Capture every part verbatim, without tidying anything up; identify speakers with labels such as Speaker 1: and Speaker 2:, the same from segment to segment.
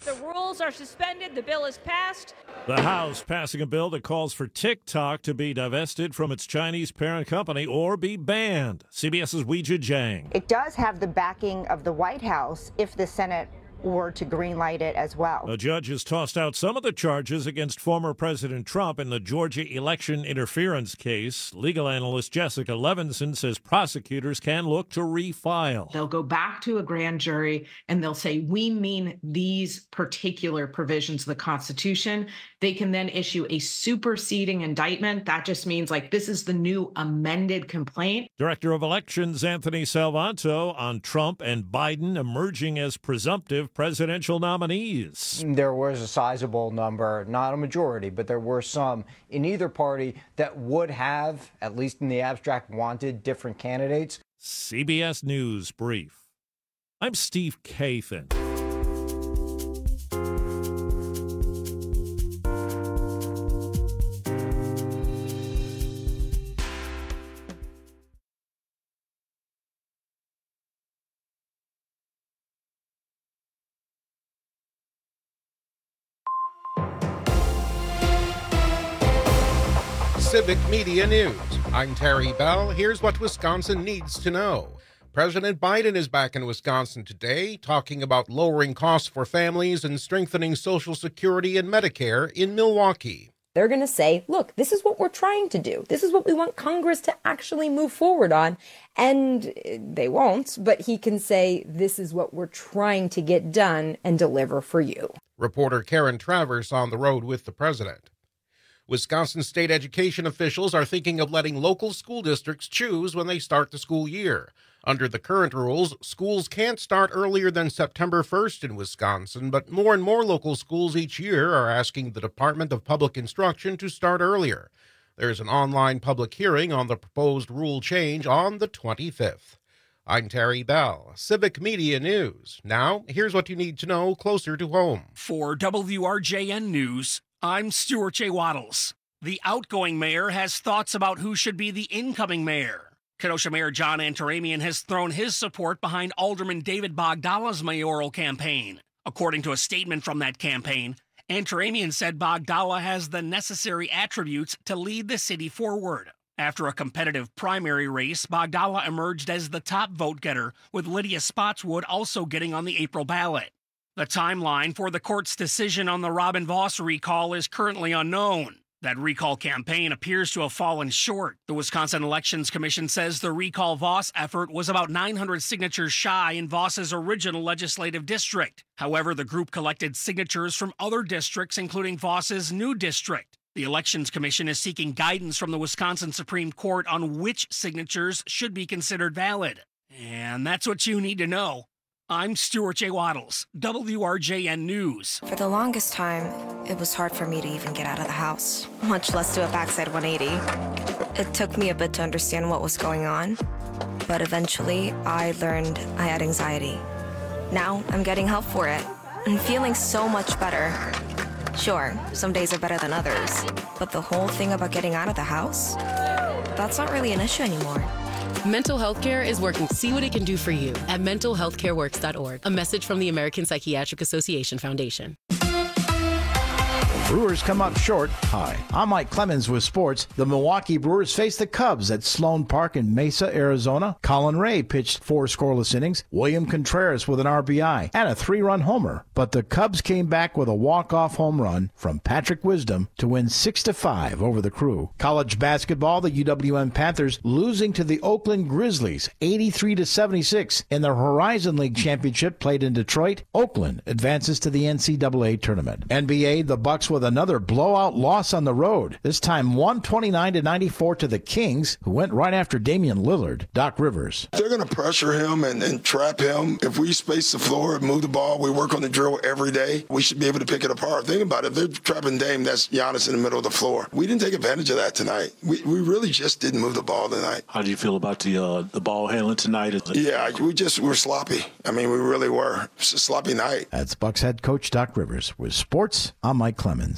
Speaker 1: Brief.
Speaker 2: The rules are suspended. The bill is passed.
Speaker 1: The House passing a bill that calls for TikTok to be divested from its Chinese parent company or be banned. CBS's Weijia Jiang.
Speaker 3: It does have the backing of the White House if the Senate were to greenlight it as well.
Speaker 1: A judge has tossed out some of the charges against former President Trump in the Georgia election interference case. Legal analyst Jessica Levinson says prosecutors can look to refile.
Speaker 4: They'll go back to a grand jury and they'll say, we mean these particular provisions of the Constitution. They can then issue a superseding indictment. That just means like this is the new amended complaint.
Speaker 1: Director of Elections Anthony Salvanto on Trump and Biden emerging as presumptive presidential nominees.
Speaker 5: There was a sizable number, not a majority, but there were some in either party that would have, at least in the abstract, wanted different candidates.
Speaker 1: C B S News Brief. I'm Steve Kathan.
Speaker 6: Civic Media News. I'm Terry Bell. Here's what Wisconsin needs to know. President Biden is back in Wisconsin today, talking about lowering costs for families and strengthening Social Security and Medicare in Milwaukee.
Speaker 7: They're going to say, look, this is what we're trying to do. This is what we want Congress to actually move forward on. And they won't, but he can say, this is what we're trying to get done and deliver for you.
Speaker 6: Reporter Karen Travers on the road with the president. Wisconsin state education officials are thinking of letting local school districts choose when they start the school year. Under the current rules, schools can't start earlier than September first in Wisconsin, but more and more local schools each year are asking the Department of Public Instruction to start earlier. There's an online public hearing on the proposed rule change on the twenty-fifth. I'm Terry Bell, Civic Media News. Now, here's what you need to know closer to home.
Speaker 8: For W R J N News, I'm Stuart J. Waddles. The outgoing mayor has thoughts about who should be the incoming mayor. Kenosha Mayor John Antaramian has thrown his support behind Alderman David Bogdala's mayoral campaign. According to a statement from that campaign, Antaramian said Bogdala has the necessary attributes to lead the city forward. After a competitive primary race, Bogdala emerged as the top vote-getter, with Lydia Spotswood also getting on the April ballot. The timeline for the court's decision on the Robin Vos recall is currently unknown. That recall campaign appears to have fallen short. The Wisconsin Elections Commission says the recall Vos effort was about nine hundred signatures shy in Vos's original legislative district. However, the group collected signatures from other districts, including Vos's new district. The Elections Commission is seeking guidance from the Wisconsin Supreme Court on which signatures should be considered valid. And that's what you need to know. I'm Stuart J. Waddles, W R J N News.
Speaker 9: For the longest time, it was hard for me to even get out of the house, much less do a backside one eighty. It took me a bit to understand what was going on, but eventually I learned I had anxiety. Now I'm getting help for it and feeling so much better. Sure, some days are better than others, but the whole thing about getting out of the house, that's not really an issue anymore.
Speaker 10: Mental health care is working. See what it can do for you at mental health care works dot org. A message from the American Psychiatric Association Foundation.
Speaker 11: Brewers come up short. Hi, I'm Mike Clemens with sports. The Milwaukee Brewers face the Cubs at Sloan Park in Mesa, Arizona. Colin Ray pitched four scoreless innings. William Contreras with an R B I and a three-run homer. But the Cubs came back with a walk-off home run from Patrick Wisdom to win six to five over the Crew. College basketball, the U W M Panthers losing to the Oakland Grizzlies eighty-three to seventy-six in the Horizon League Championship played in Detroit. Oakland advances to the N C double A tournament. N B A, the Bucks with another blowout loss on the road, this time one twenty-nine to ninety-four to the Kings, who went right after Damian Lillard. Doc Rivers.
Speaker 12: They're going to pressure him and, and trap him. If we space the floor and move the ball, we work on the drill every day, we should be able to pick it apart. Think about it. If they're trapping Dame, that's Giannis in the middle of the floor. We didn't take advantage of that tonight. We we really just didn't move the ball tonight.
Speaker 13: How do you feel about the uh, the ball handling tonight?
Speaker 12: Yeah, we just were sloppy. I mean, we really were. It's a sloppy night.
Speaker 11: That's Bucks head coach Doc Rivers. With sports, I'm Mike Clemens.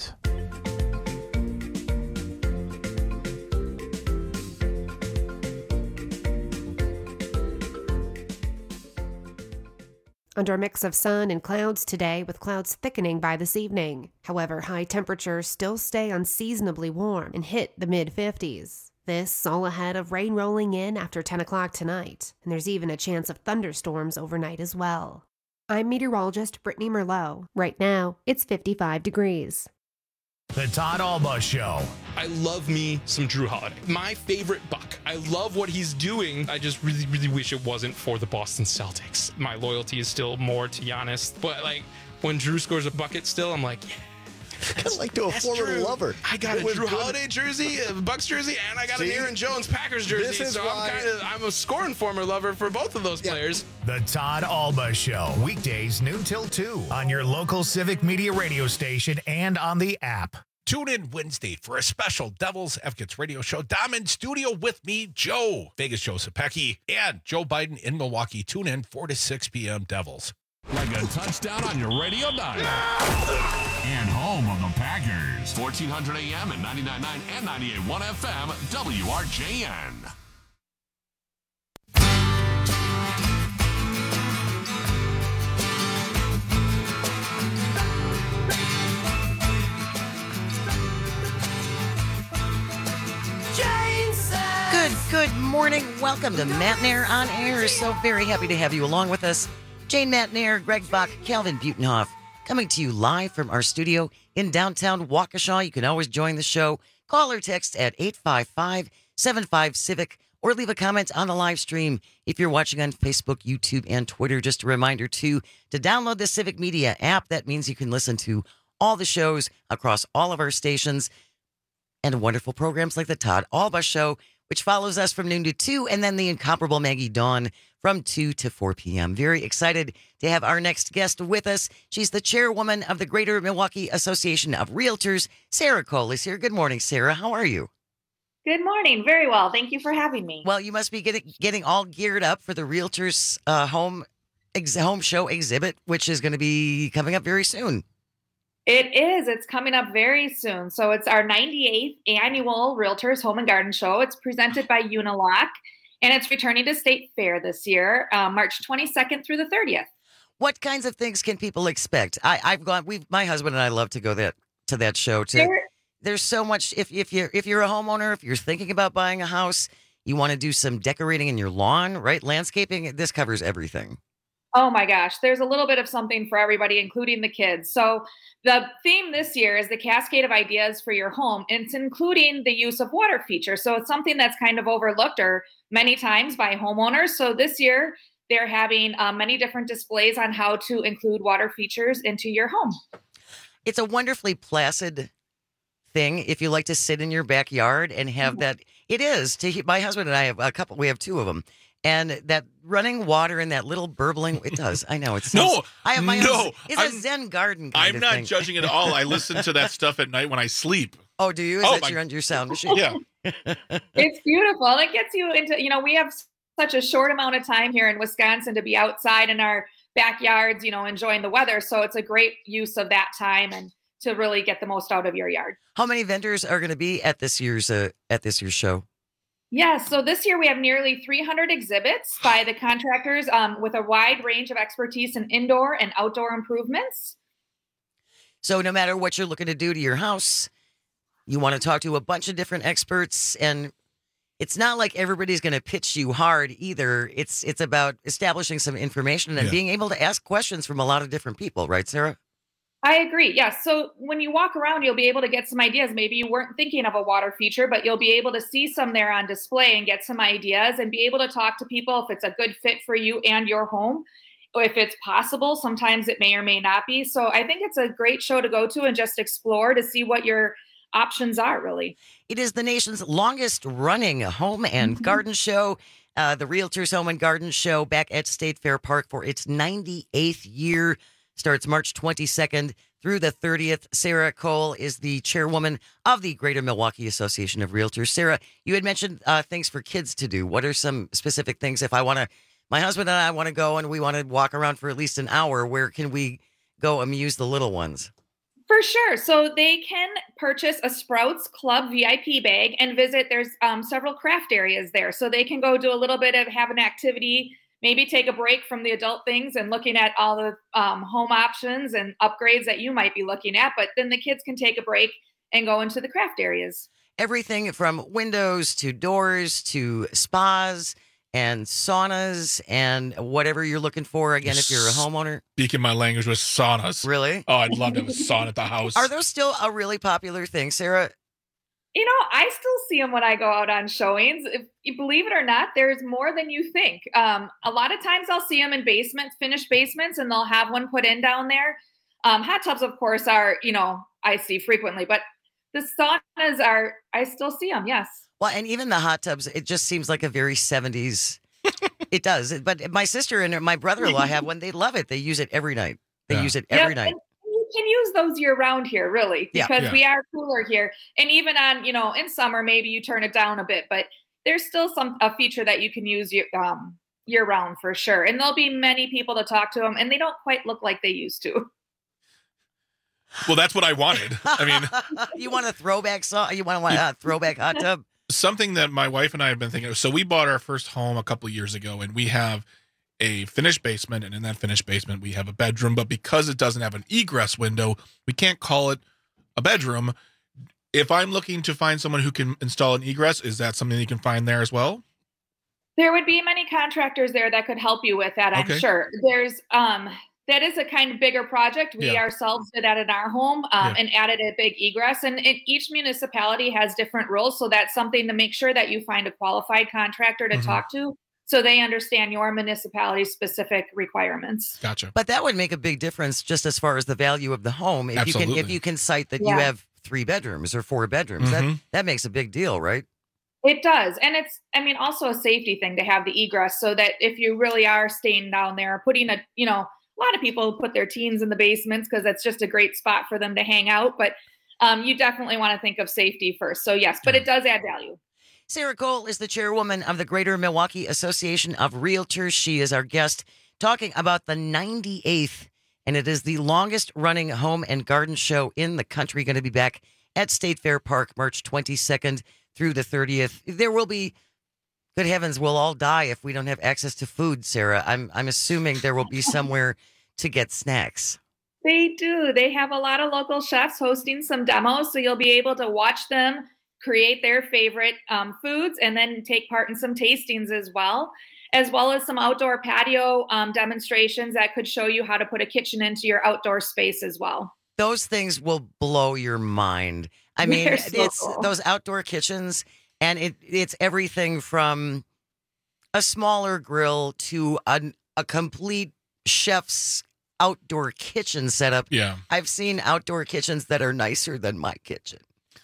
Speaker 14: under a mix of sun and clouds today, with clouds thickening by this evening. However, high temperatures still stay unseasonably warm and hit the mid fifties. This all ahead of rain rolling in after ten o'clock tonight, and there's even a chance of thunderstorms overnight as well. I'm meteorologist Brittany Merlot. Right now, it's fifty-five degrees.
Speaker 15: The Todd Alba Show.
Speaker 16: I love me some Drew Holiday. My favorite Buck. I love what he's doing. I just really, really wish it wasn't for the Boston Celtics. My loyalty is still more to Giannis. But, like, when Drew scores a bucket still, I'm like, yeah.
Speaker 17: Kind of like to a former
Speaker 16: true.
Speaker 17: lover.
Speaker 16: I got
Speaker 17: it
Speaker 16: a Drew
Speaker 17: good.
Speaker 16: Holiday jersey, a Bucks jersey, and I got
Speaker 17: See?
Speaker 16: an Aaron Jones Packers jersey.
Speaker 17: This is
Speaker 16: so
Speaker 17: why...
Speaker 16: I'm kind of I'm a scoring former lover for both of those yeah. players.
Speaker 15: The Todd Alba Show, weekdays noon till two on your local Civic Media radio station and on the app.
Speaker 18: Tune in Wednesday for a special Devils Advocates radio show. Dom in studio with me, Joe, Vegas Joe Sapecki, and Joe Biden in Milwaukee. Tune in four to six p.m. Devils.
Speaker 19: Like a touchdown on your radio dial. And home of the Packers. fourteen hundred A M and ninety-nine point nine and ninety-eight point one F M, W R J N.
Speaker 20: Good, good morning. Welcome to Matt Nair on Air. So very happy to have you along with us. Jane Matt Nair, Greg Bach, Calvin Butenhoff, coming to you live from our studio in downtown Waukesha. You can always join the show. Call or text at eight five five, seven five, CIVIC or leave a comment on the live stream if you're watching on Facebook, YouTube, and Twitter. Just a reminder, too, to download the Civic Media app. That means you can listen to all the shows across all of our stations and wonderful programs like the Todd Alba Show, which follows us from noon to two, and then the incomparable Maggie Dawn from two to four p.m. Very excited to have our next guest with us. She's the chairwoman of the Greater Milwaukee Association of Realtors. Sarah Cole is here. Good morning, Sarah. How are you?
Speaker 21: Good morning. Very well. Thank you for having me.
Speaker 20: Well, you must be getting getting all geared up for the Realtors uh, home ex- home show exhibit, which is going to be coming up very soon.
Speaker 21: It is. It's coming up very soon. So it's our ninety-eighth annual Realtors Home and Garden Show. It's presented by Unilock, and it's returning to State Fair this year, uh, March twenty-second through the thirtieth.
Speaker 20: What kinds of things can people expect? I, I've gone. We, my husband and I love to go that to that show too. There, There's so much. If if you're if you're a homeowner, if you're thinking about buying a house, you want to do some decorating in your lawn, right? Landscaping. This covers everything.
Speaker 21: Oh my gosh, there's a little bit of something for everybody, including the kids. So the theme this year is the cascade of ideas for your home. It's including the use of water features. So it's something that's kind of overlooked or many times by homeowners. So this year they're having uh, many different displays on how to include water features into your home.
Speaker 20: It's a wonderfully placid thing if you like to sit in your backyard and have that. It is. To my husband and I have a couple. We have two of them. And that running water and that little burbling, it does. I know. It's
Speaker 18: no,
Speaker 20: I have my
Speaker 18: no,
Speaker 20: own. It's I'm, a Zen garden kind
Speaker 18: I'm
Speaker 20: of
Speaker 18: not
Speaker 20: thing.
Speaker 18: judging at all. I listen to that stuff at night when I sleep.
Speaker 20: Oh, do you? Is
Speaker 18: oh,
Speaker 20: that
Speaker 18: my,
Speaker 20: your, your sound machine?
Speaker 18: Yeah.
Speaker 21: It's beautiful. And it gets you into, you know, we have such a short amount of time here in Wisconsin to be outside in our backyards, you know, enjoying the weather. So it's a great use of that time and to really get the most out of your yard.
Speaker 20: How many vendors are going to be at this year's uh, at this year's show?
Speaker 21: Yeah, so this year we have nearly three hundred exhibits by the contractors um, with a wide range of expertise in indoor and outdoor improvements.
Speaker 20: So no matter what you're looking to do to your house, you want to talk to a bunch of different experts, and it's not like everybody's going to pitch you hard either. It's it's about establishing some information and yeah. being able to ask questions from a lot of different people, right, Sarah?
Speaker 21: I agree. Yes. So when you walk around, you'll be able to get some ideas. Maybe you weren't thinking of a water feature, but you'll be able to see some there on display and get some ideas and be able to talk to people if it's a good fit for you and your home. Or if it's possible, sometimes it may or may not be. So I think it's a great show to go to and just explore to see what your options are, really.
Speaker 20: It is the nation's longest running home and mm-hmm. garden show. Uh, the Realtors Home and Garden Show back at State Fair Park for its ninety-eighth year. Starts March twenty-second through the thirtieth. Sarah Cole is the chairwoman of the Greater Milwaukee Association of Realtors. Sarah, you had mentioned uh, things for kids to do. What are some specific things if I want to, my husband and I want to go and we want to walk around for at least an hour, where can we go amuse the little ones?
Speaker 21: For sure. So they can purchase a Sprouts Club V I P bag and visit. There's um, several craft areas there. So they can go do a little bit of, have an activity, maybe take a break from the adult things and looking at all the um, home options and upgrades that you might be looking at. But then the kids can take a break and go into the craft areas.
Speaker 20: Everything from windows to doors to spas and saunas and whatever you're looking for. Again, if you're a homeowner.
Speaker 16: Speaking my language with saunas.
Speaker 20: Really?
Speaker 16: Oh, I'd love to have a sauna at the house.
Speaker 20: Are those still a really popular thing, Sarah?
Speaker 21: You know, I still see them when I go out on showings. If you believe it or not, there's more than you think. Um, a lot of times I'll see them in basements, finished basements, and they'll have one put in down there. Um, hot tubs, of course, are, you know, I see frequently, but the saunas are, I still see them, yes.
Speaker 20: Well, and even the hot tubs, it just seems like a very seventies. It does. But my sister and my brother-in-law have one. They love it. They use it every night. They
Speaker 16: Yeah.
Speaker 20: use it every
Speaker 21: Yeah,
Speaker 20: night.
Speaker 21: and you can use those year round here, really,
Speaker 20: Yeah.
Speaker 21: because
Speaker 20: Yeah.
Speaker 21: we are cooler here. And even on, you know, in summer, maybe you turn it down a bit, but there's still some a feature that you can use year, um, year round for sure. And there'll be many people to talk to them, and they don't quite look like they used to.
Speaker 16: Well, that's what I wanted. I mean,
Speaker 20: you want a throwback song? You want a throwback hot tub?
Speaker 16: something that my wife and I have been thinking of. So we bought our first home a couple years ago, and we have a finished basement, and in that finished basement we have a bedroom, but because it doesn't have an egress window, we can't call it a bedroom. If I'm looking to find someone who can install an egress, is that something you can find there as well?
Speaker 21: There would be many contractors there that could help you with that, I'm
Speaker 16: Okay.
Speaker 21: sure. There's um that is a kind of bigger project. We
Speaker 16: Yeah.
Speaker 21: ourselves did that in our home um,
Speaker 16: Yeah.
Speaker 21: and added a big egress. And it, each municipality has different rules, so that's something to make sure that you find a qualified contractor to
Speaker 20: Mhm.
Speaker 21: talk to, so they understand your municipality's specific requirements.
Speaker 16: Gotcha.
Speaker 20: But that would make a big difference just as far as the value of the home. If you can if
Speaker 16: Absolutely.
Speaker 20: you can cite that
Speaker 21: Yeah.
Speaker 20: you have three bedrooms or four bedrooms, that
Speaker 16: Mhm.
Speaker 20: that makes a big deal, right?
Speaker 21: It does. And it's, I mean, also a safety thing to have the egress so that if you really are staying down there, putting a, you know, a lot of people put their teens in the basements because that's just a great spot for them to hang out. But um, you definitely want to think of safety first. So, yes, but it does add value.
Speaker 20: Sarah Cole is the chairwoman of the Greater Milwaukee Association of Realtors. She is our guest talking about the ninety-eighth, and it is the longest running home and garden show in the country. Going to be back at State Fair Park March twenty-second through the thirtieth. There will be, good heavens, we'll all die if we don't have access to food, Sarah. I'm I'm assuming there will be somewhere to get snacks.
Speaker 21: They do. They have a lot of local chefs hosting some demos, so you'll be able to watch them create their favorite um, foods and then take part in some tastings as well, as well as some outdoor patio um, demonstrations that could show you how to put a kitchen into your outdoor space as well.
Speaker 20: Those things will blow your mind. I mean,
Speaker 21: They're so
Speaker 20: it's
Speaker 21: cool.
Speaker 20: those outdoor kitchens, and it it's everything from a smaller grill to a, a complete chef's outdoor kitchen setup.
Speaker 16: Yeah.
Speaker 20: I've seen outdoor kitchens that are nicer than my kitchen.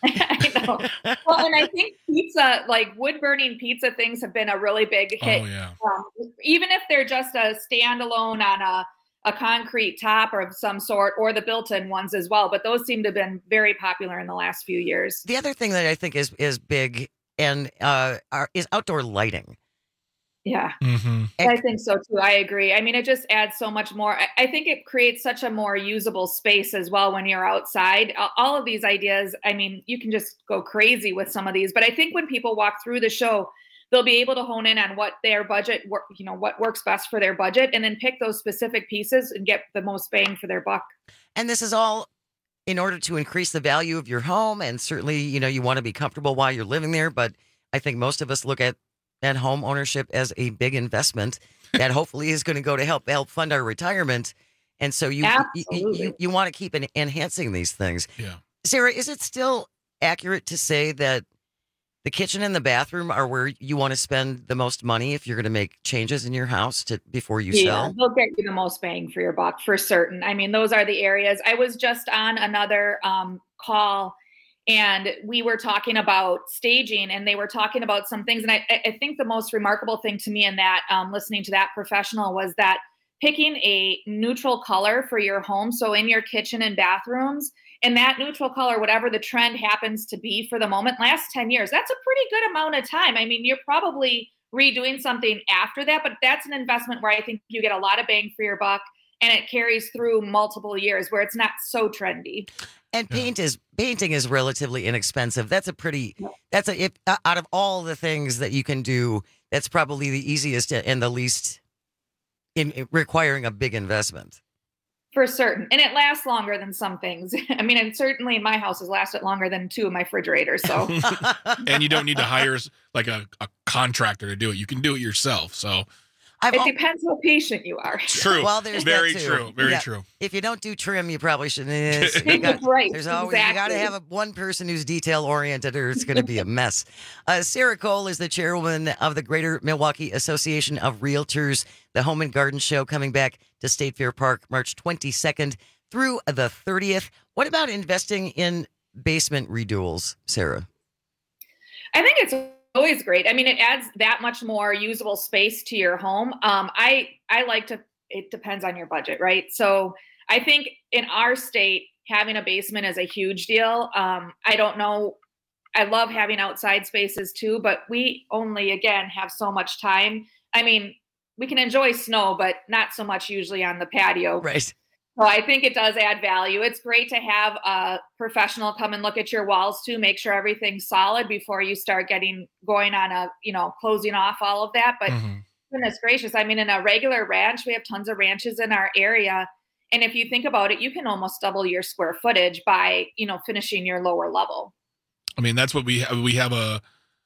Speaker 21: I know. Well, and I think pizza, like wood burning pizza things have been a really big hit.
Speaker 16: Oh, yeah.
Speaker 21: Um, even if they're just a standalone on a, a concrete top or of some sort, or the built-in ones as well. But those seem to have been very popular in the last few years.
Speaker 20: The other thing that I think is is big and uh, are, is outdoor lighting.
Speaker 21: Yeah.
Speaker 16: Mm-hmm.
Speaker 21: I think so too. I agree. I mean, it just adds so much more. I, I think it creates such a more usable space as well when you're outside. A- All of these ideas, I mean, you can just go crazy with some of these. But I think when people walk through the show, they'll be able to hone in on what their budget, work, you know, what works best for their budget, and then pick those specific pieces and get the most bang for their buck.
Speaker 20: And this is all in order to increase the value of your home. And certainly, you know, you want to be comfortable while you're living there. But I think most of us look at at home ownership as a big investment that hopefully is going to go to help help fund our retirement. And so you you,
Speaker 21: Absolutely.
Speaker 20: you, you want to keep en- enhancing these things.
Speaker 16: Yeah.
Speaker 20: Sarah, is it still accurate to say that the kitchen and the bathroom are where you want to spend the most money if you're going to make changes in your house to before you
Speaker 21: Yeah,
Speaker 20: sell?
Speaker 21: they'll get you the most bang for your buck for certain. I mean, those are the areas. I was just on another um, call, and we were talking about staging, and they were talking about some things. And I, I think the most remarkable thing to me in that, um, listening to that professional, was that picking a neutral color for your home. So in your kitchen and bathrooms, and that neutral color, whatever the trend happens to be for the moment, last ten years, that's a pretty good amount of time. I mean, you're probably redoing something after that, but that's an investment where I think you get a lot of bang for your buck, and it carries through multiple years where it's not so trendy.
Speaker 20: And paint is painting is relatively inexpensive. That's a pretty that's a if, uh, out of all the things that you can do, that's probably the easiest and the least in, in requiring a big investment.
Speaker 21: For certain. And it lasts longer than some things. I mean, and certainly in my house has lasted longer than two of my refrigerators. So,
Speaker 16: and you don't need to hire like a, a contractor to do it. You can do it yourself. So
Speaker 21: I've it depends how patient you are.
Speaker 16: True.
Speaker 20: Well, there's
Speaker 16: very
Speaker 20: that too.
Speaker 16: true. Very
Speaker 20: yeah.
Speaker 16: true.
Speaker 20: If you don't do trim, you probably shouldn't. You got,
Speaker 21: right.
Speaker 20: There's always
Speaker 21: exactly.
Speaker 20: you got to have a, one person who's detail oriented, or it's going to be a mess. Uh, Sarah Cole is the chairwoman of the Greater Milwaukee Association of Realtors. The Home and Garden Show coming back to State Fair Park March twenty-second through the thirtieth. What about investing in basement redoals, Sarah?
Speaker 21: I think it's always great. I mean, it adds that much more usable space to your home. Um, I I like to. It depends on your budget, right? So I think in our state, having a basement is a huge deal. Um, I don't know. I love having outside spaces too, but we only again have so much time. I mean, we can enjoy snow, but not so much usually on the patio.
Speaker 20: Right.
Speaker 21: So I think it does add value. It's great to have a professional come and look at your walls too, make sure everything's solid before you start getting going on a, you know, closing off all of that. But mm-hmm. goodness gracious, I mean, in a regular ranch, we have tons of ranches in our area. And if you think about it, you can almost double your square footage by, you know, finishing your lower level.
Speaker 16: I mean, that's what we have. We have a,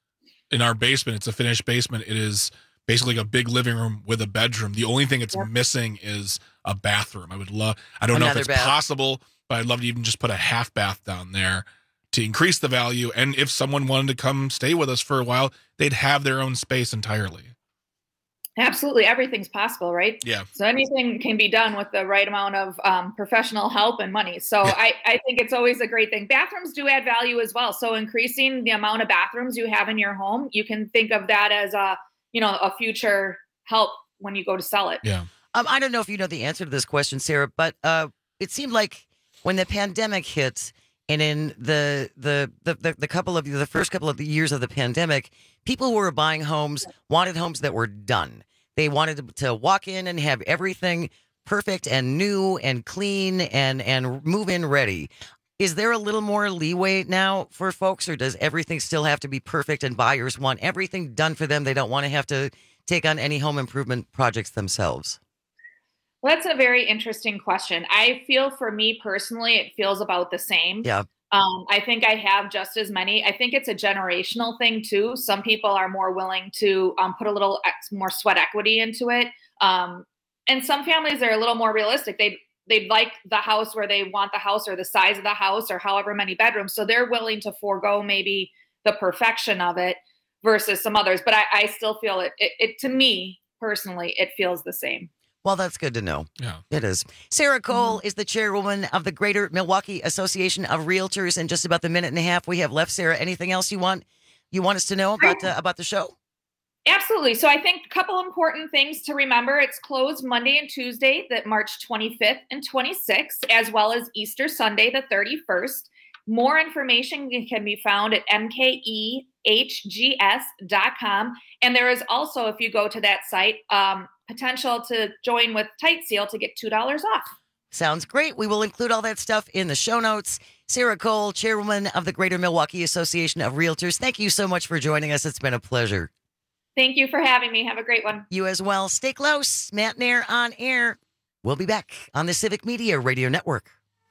Speaker 16: in our basement, it's a finished basement. It is basically a big living room with a bedroom. The only thing it's yep. missing is a bathroom. I would love, I don't Another know if it's bath. possible, but I'd love to even just put a half bath down there to increase the value. And if someone wanted to come stay with us for a while, they'd have their own space entirely.
Speaker 21: Absolutely. Everything's possible, right?
Speaker 16: Yeah.
Speaker 21: So anything can be done with the right amount of um, professional help and money. So I, I think it's always a great thing. Bathrooms do add value as well. So increasing the amount of bathrooms you have in your home, you can think of that as a, you know, a future help when you go to sell it.
Speaker 16: Yeah.
Speaker 20: Um, I don't know if you know the answer to this question, Sarah, but uh, it seemed like when the pandemic hit, and in the the, the the the couple of the first couple of the years of the pandemic, people who were buying homes wanted homes that were done. They wanted to, to walk in and have everything perfect and new and clean and and move in ready. Is there a little more leeway now for folks, or does everything still have to be perfect and buyers want everything done for them? They don't want to have to take on any home improvement projects themselves.
Speaker 21: Well, that's a very interesting question. I feel for me personally, it feels about the same.
Speaker 20: Yeah.
Speaker 21: Um, I think I have just as many. I think it's a generational thing too. Some people are more willing to um, put a little ex- more sweat equity into it. Um, and some families are a little more realistic. They They'd like the house where they want the house, or the size of the house, or however many bedrooms. So they're willing to forego maybe the perfection of it versus some others. But I, I still feel it, it, it, to me personally, it feels the same.
Speaker 20: Well, that's good to know.
Speaker 16: Yeah,
Speaker 20: it is. Sarah Cole
Speaker 21: Mm-hmm.
Speaker 20: is the chairwoman of the Greater Milwaukee Association of Realtors. In just about the minute and a half we have left, Sarah, anything else you want you want us to know about uh, about the show?
Speaker 21: Absolutely. So I think a couple important things to remember. It's closed Monday and Tuesday, that March twenty-fifth and twenty-sixth, as well as Easter Sunday, the thirty-first. More information can be found at m k e h g s dot com. And there is also, if you go to that site, um, potential to join with Tight Seal to get two dollars off.
Speaker 20: Sounds great. We will include all that stuff in the show notes. Sarah Cole, chairwoman of the Greater Milwaukee Association of Realtors, thank you so much for joining us. It's been a pleasure.
Speaker 21: Thank you for having me. Have a great one.
Speaker 20: You as well. Stay close. Matt Nair on air. We'll be back on the Civic Media Radio Network.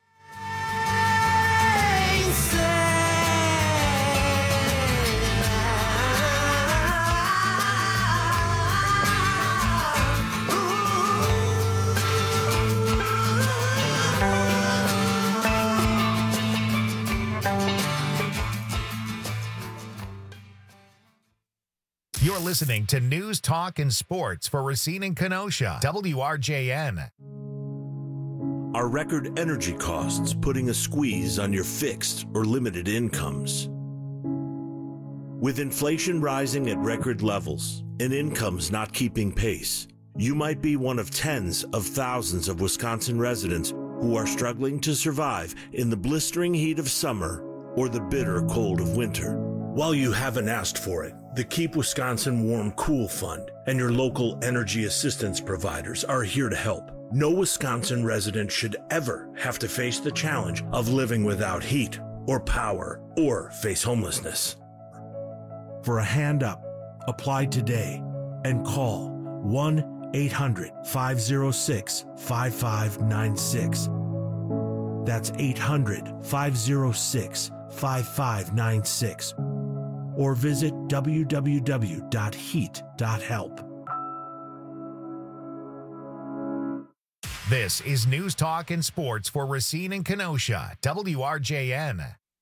Speaker 15: You're listening to News, Talk, and Sports for Racine and Kenosha. W R J N.
Speaker 2: Are record energy costs putting a squeeze on your fixed or limited incomes? With inflation rising at record levels and incomes not keeping pace, you might be one of tens of thousands of Wisconsin residents who are struggling to survive in the blistering heat of summer or the bitter cold of winter. While you haven't asked for it, the Keep Wisconsin Warm Cool Fund and your local energy assistance providers are here to help. No Wisconsin resident should ever have to face the challenge of living without heat or power or face homelessness. For a hand up, apply today and call one eight hundred, five oh six, five five nine six. That's eight hundred, five oh six, five five nine six. Or visit w w w dot heat dot help.
Speaker 15: This is News Talk and Sports for Racine and Kenosha, W R J N.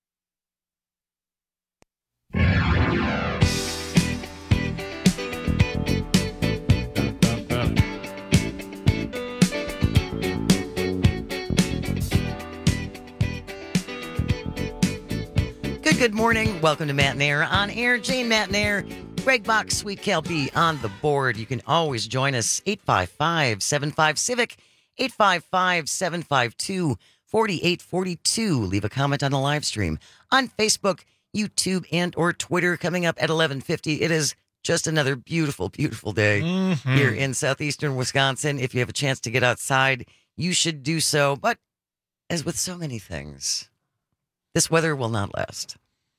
Speaker 20: Good, good morning. Welcome to Matt Nair on air. Jane Matt Nair, Greg Bach, Sweet Cal B on the board. You can always join us, eight five five, seven five, Civic, eight five five, seven five two, four eight four two. Leave a comment on the live stream on Facebook, YouTube, and or Twitter. Coming up at eleven fifty. It is just another beautiful, beautiful day
Speaker 18: Mm-hmm.
Speaker 20: here in southeastern Wisconsin. If you have a chance to get outside, you should do so. But as with so many things, this weather will not last.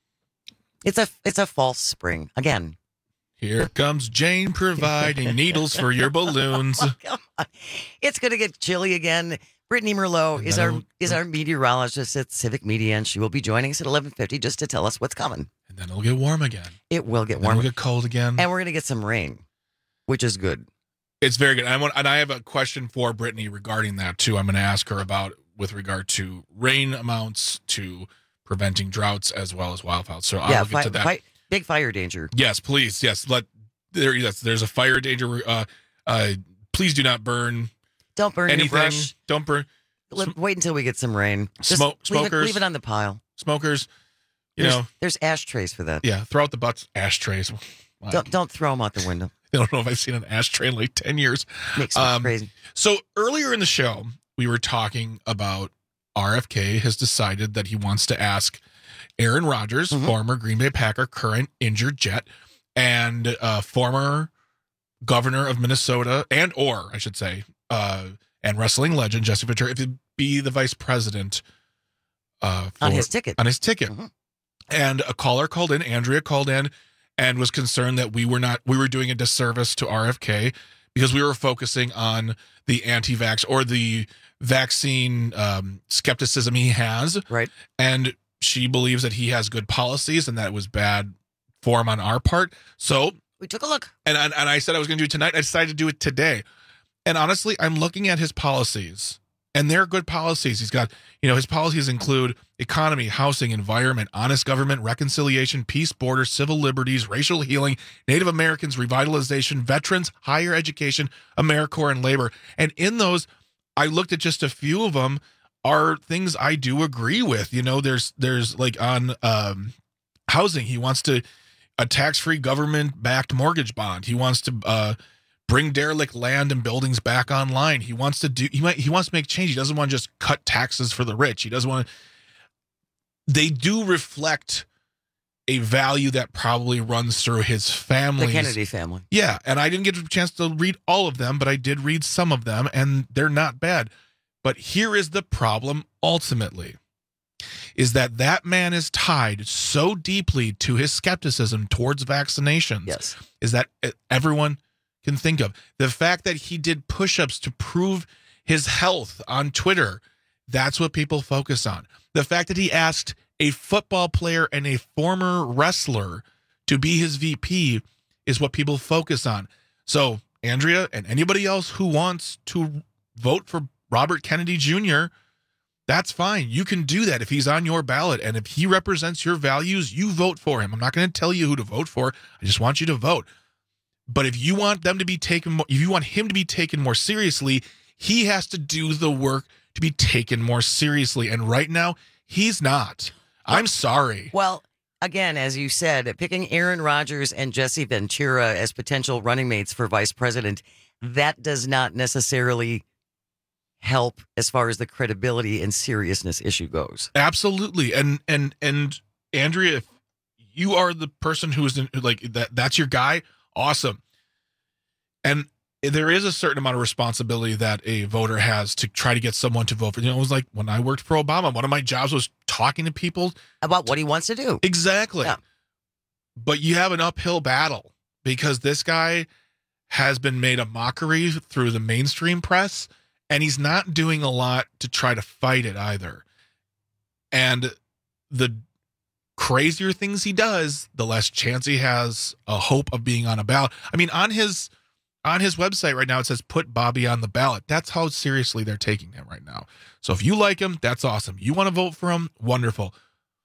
Speaker 20: It's a it's a false spring again.
Speaker 18: Here comes Jane providing needles for your balloons.
Speaker 20: Oh, come on. It's going to get chilly again. Brittany Merlot
Speaker 18: And
Speaker 20: is
Speaker 18: then
Speaker 20: our
Speaker 18: it'll-
Speaker 20: is our meteorologist at Civic Media, and she will be joining us at eleven fifty just to tell us what's coming.
Speaker 18: And then it'll get warm again.
Speaker 20: It will get
Speaker 18: And then
Speaker 20: warm.
Speaker 18: it'll get cold again.
Speaker 20: And we're going to get some rain, which is good.
Speaker 18: It's very good. I want, and I have a question for Brittany regarding that too. I'm going to ask her about with regard to rain amounts, to preventing droughts as well as wildfires. So I'll
Speaker 20: yeah,
Speaker 18: get
Speaker 20: fi-
Speaker 18: to that.
Speaker 20: fi- big fire danger.
Speaker 18: Yes, please. Yes, let there. Yes, there's a fire danger. Uh, uh, please do not burn.
Speaker 20: Don't burn
Speaker 18: anything.
Speaker 20: your brush.
Speaker 18: Don't burn.
Speaker 20: Let- wait until we get some rain. Just
Speaker 18: Smoke,
Speaker 20: leave it,
Speaker 18: smokers.
Speaker 20: leave it on the pile.
Speaker 18: Smokers. You
Speaker 20: There's,
Speaker 18: know.
Speaker 20: there's ashtrays for that.
Speaker 18: Yeah, throw out the butts. Ashtrays. Like,
Speaker 20: Don't don't throw them out the window.
Speaker 18: I don't know if I've seen an ashtray in like ten years.
Speaker 20: Makes me crazy.
Speaker 18: So earlier in the show, we were talking about R F K has decided that he wants to ask Aaron Rodgers,
Speaker 20: Mm-hmm.
Speaker 18: former Green Bay Packer, current injured Jet, and uh, former governor of Minnesota, and or I should say, uh, and wrestling legend Jesse Ventura, if he'd be the vice president uh, for,
Speaker 20: On his ticket.
Speaker 18: On his ticket.
Speaker 20: Mhm.
Speaker 18: And a caller called in, Andrea called in, and was concerned that we were not we were doing a disservice to R F K because we were focusing on the anti-vax or the vaccine um, skepticism he has.
Speaker 20: Right.
Speaker 18: And she believes that he has good policies and that it was bad form on our part. So
Speaker 20: we took a look.
Speaker 18: And, and, and I said I was going to do it tonight. I decided to do it today. And honestly, I'm looking at his policies, and they're good policies. He's got, you know, his policies include economy, housing, environment, honest government, reconciliation, peace, border, civil liberties, racial healing, Native Americans, revitalization, veterans, higher education, AmeriCorps, and labor. And in those, I looked at just a few of them are things I do agree with. You know, there's, there's like on um, housing, he wants to, a tax-free government-backed mortgage bond. He wants to uh, bring derelict land and buildings back online. He wants to do. He might. He wants to make change. He doesn't want to just cut taxes for the rich. He doesn't want to. They do reflect a value that probably runs through his family.
Speaker 20: The Kennedy family.
Speaker 18: Yeah, and I didn't get a chance to read all of them, but I did read some of them, and they're not bad. But here is the problem ultimately, is that that man is tied so deeply to his skepticism towards vaccinations.
Speaker 20: Yes.
Speaker 18: Is that everyone can think of. The fact that he did push-ups to prove his health on Twitter, that's what people focus on. The fact that he asked a football player and a former wrestler to be his V P is what people focus on. So, Andrea and anybody else who wants to vote for Robert Kennedy Junior, that's fine. You can do that if he's on your ballot. And if he represents your values, you vote for him. I'm not going to tell you who to vote for. I just want you to vote. But if you want them to be taken, if you want him to be taken more seriously, he has to do the work to be taken more seriously. And right now, he's not. I'm sorry.
Speaker 20: Well, again, as you said, picking Aaron Rodgers and Jesse Ventura as potential running mates for vice president, that does not necessarily help as far as the credibility and seriousness issue goes.
Speaker 18: Absolutely. And and and Andrea, if you are the person who is in, like that, that's your guy. Awesome. And there is a certain amount of responsibility that a voter has to try to get someone to vote for. You know, it was like when I worked for Obama, one of my jobs was talking to people
Speaker 20: about what he wants to do.
Speaker 18: Exactly.
Speaker 20: Yeah.
Speaker 18: But you have an uphill battle because this guy has been made a mockery through the mainstream press, and he's not doing a lot to try to fight it either. And the crazier things he does, the less chance he has a hope of being on a ballot. I mean, on his on his website right now, it says put Bobby on the ballot. That's how seriously they're taking him right now. So if you like him, that's awesome. You want to vote for him? Wonderful.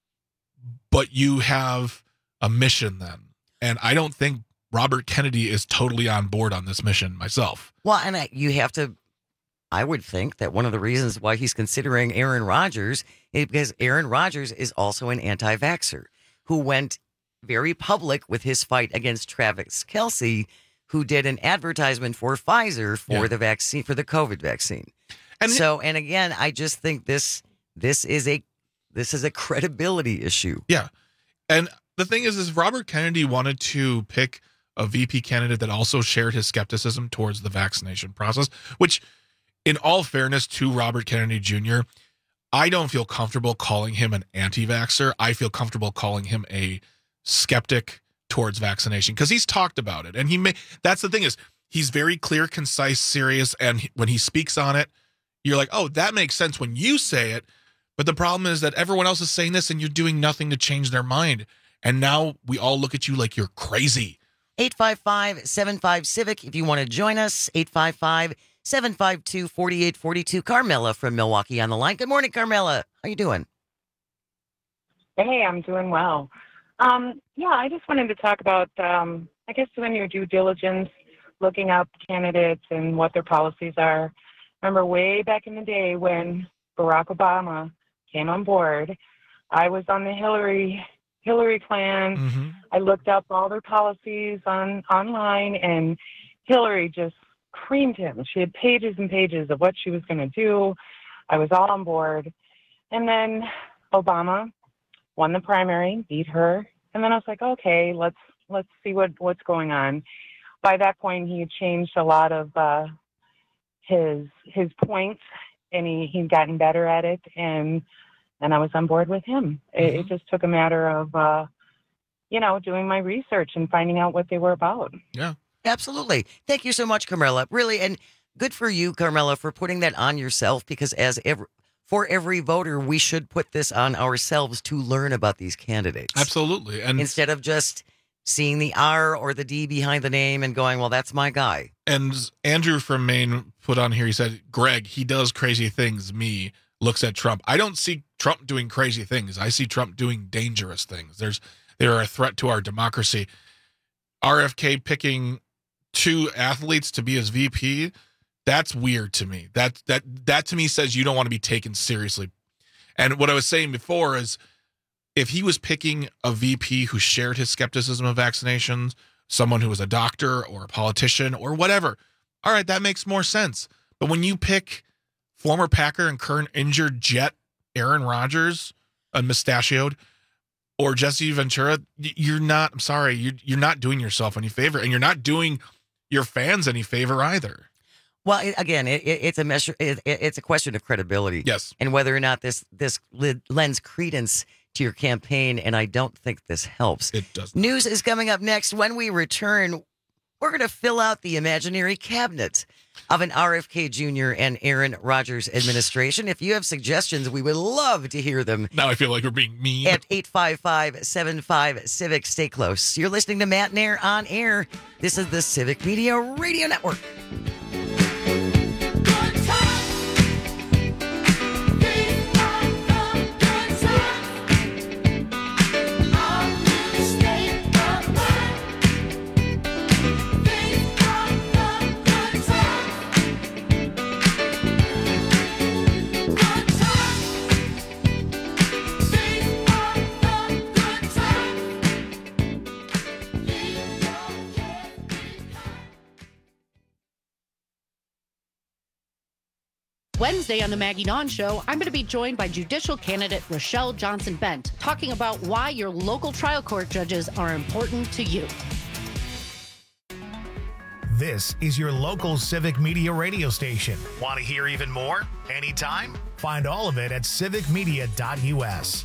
Speaker 18: But you have a mission then. And I don't think Robert Kennedy is totally on board on this mission myself.
Speaker 20: Well, and I, you have to, I would think that one of the reasons why he's considering Aaron Rodgers is because Aaron Rodgers is also an anti-vaxxer who went very public with his fight against Travis Kelce, who did an advertisement for Pfizer for
Speaker 18: Yeah.
Speaker 20: the vaccine, for the COVID vaccine.
Speaker 18: And
Speaker 20: so, and again, I just think this, this is a, this is a credibility issue.
Speaker 18: Yeah. And the thing is, is Robert Kennedy wanted to pick a V P candidate that also shared his skepticism towards the vaccination process, which, in all fairness to Robert Kennedy Junior, I don't feel comfortable calling him an anti-vaxxer. I feel comfortable calling him a skeptic towards vaccination because he's talked about it. And he may, that's the thing is, he's very clear, concise, serious. And he- when he speaks on it, you're like, oh, that makes sense when you say it. But the problem is that everyone else is saying this and you're doing nothing to change their mind. And now we all look at you like you're crazy.
Speaker 20: eight five five, seven five, CIVIC if you want to join us. eight five five, seven five two, four eight four two. Carmela from Milwaukee on the line. Good morning, Carmela. How you doing?
Speaker 3: Hey, I'm doing well. Um, yeah, I just wanted to talk about, um, I guess, doing your due diligence, looking up candidates and what their policies are. Remember way back in the day when Barack Obama came on board, I was on the Hillary Hillary clan.
Speaker 18: Mm-hmm.
Speaker 3: I looked up all their policies on online, and Hillary just creamed him. She had pages and pages of what she was going to do. I was all on board. And then Obama won the primary, beat her. And then I was like, okay, let's let's see what, what's going on. By that point, he had changed a lot of uh, his his points, and he, he'd gotten better at it. And and I was on board with him. It,
Speaker 18: Mm-hmm.
Speaker 3: it just took a matter of, uh, you know, doing my research and finding out what they were about.
Speaker 18: Yeah.
Speaker 20: Absolutely. Thank you so much, Carmela. Really, and good for you, Carmela, for putting that on yourself, because as every, for every voter, we should put this on ourselves to learn about these candidates.
Speaker 18: Absolutely. And
Speaker 20: instead of just seeing the R or the D behind the name and going, well, that's my guy.
Speaker 18: And Andrew from Maine put on here, he said, Greg, he does crazy things. Me looks at Trump. I don't see Trump doing crazy things. I see Trump doing dangerous things. There's They're a threat to our democracy. R F K picking two athletes to be his V P, that's weird to me. That that that to me says you don't want to be taken seriously. And what I was saying before is if he was picking a V P who shared his skepticism of vaccinations, someone who was a doctor or a politician or whatever, all right, that makes more sense. But when you pick former Packer and current injured Jet Aaron Rodgers, a mustachioed, or Jesse Ventura, you're not, I'm sorry, you're, you're not doing yourself any favor, and you're not doing your fans any favor either.
Speaker 20: Well, it, again, it, it, it's a measure. It, it, it's a question of credibility.
Speaker 18: Yes,
Speaker 20: and whether or not this this lends credence to your campaign, and I don't think this helps.
Speaker 18: It does.
Speaker 20: News is coming up next. When we return, we're going to fill out the imaginary cabinet of an R F K Junior and Aaron Rodgers administration. If you have suggestions, we would love to hear them.
Speaker 18: Now I feel like we're being mean.
Speaker 20: At eight five five, seven five, CIVIC. Stay close. You're listening to Matt Nair on air. This is the Civic Media Radio Network.
Speaker 22: Wednesday on the Maggie Nawn Show, I'm going to be joined by judicial candidate Rochelle Johnson-Bent, talking about why your local trial court judges are important to you.
Speaker 15: This is your local Civic Media radio station. Want to hear even more? Anytime? Find all of it at civic media dot U S.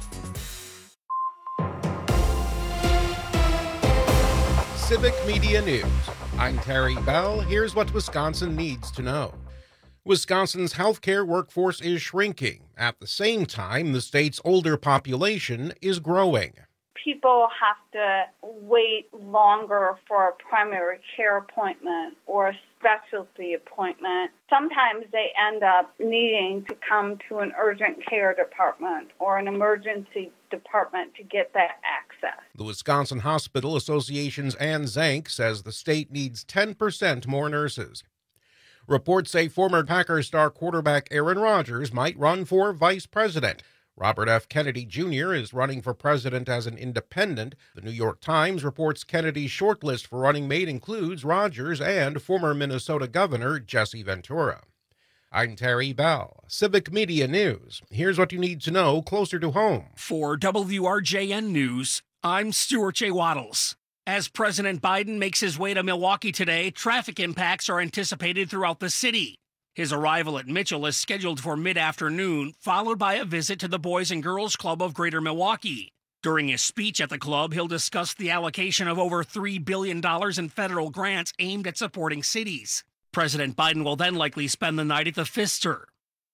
Speaker 6: Civic Media News I'm Terry Bell. Here's what Wisconsin needs to know. Wisconsin's healthcare workforce is shrinking. At the same time, the state's older population is growing.
Speaker 4: People have to wait longer for a primary care appointment or a specialty appointment. Sometimes they end up needing to come to an urgent care department or an emergency department to get that access.
Speaker 6: The Wisconsin Hospital Association's Ann Zank says the state needs ten percent more nurses. Reports say former Packers star quarterback Aaron Rodgers might run for vice president. Robert F. Kennedy Junior is running for president as an independent. The New York Times reports Kennedy's shortlist for running mate includes Rodgers and former Minnesota Governor Jesse Ventura. I'm Terry Bell, Civic Media News. Here's what you need to know closer to home.
Speaker 8: For W R J N News, I'm Stuart J. Waddles. As President Biden makes his way to Milwaukee today, traffic impacts are anticipated throughout the city. His arrival at Mitchell is scheduled for mid-afternoon, followed by a visit to the Boys and Girls Club of Greater Milwaukee. During his speech at the club, he'll discuss the allocation of over three billion dollars in federal grants aimed at supporting cities. President Biden will then likely spend the night at the Pfister.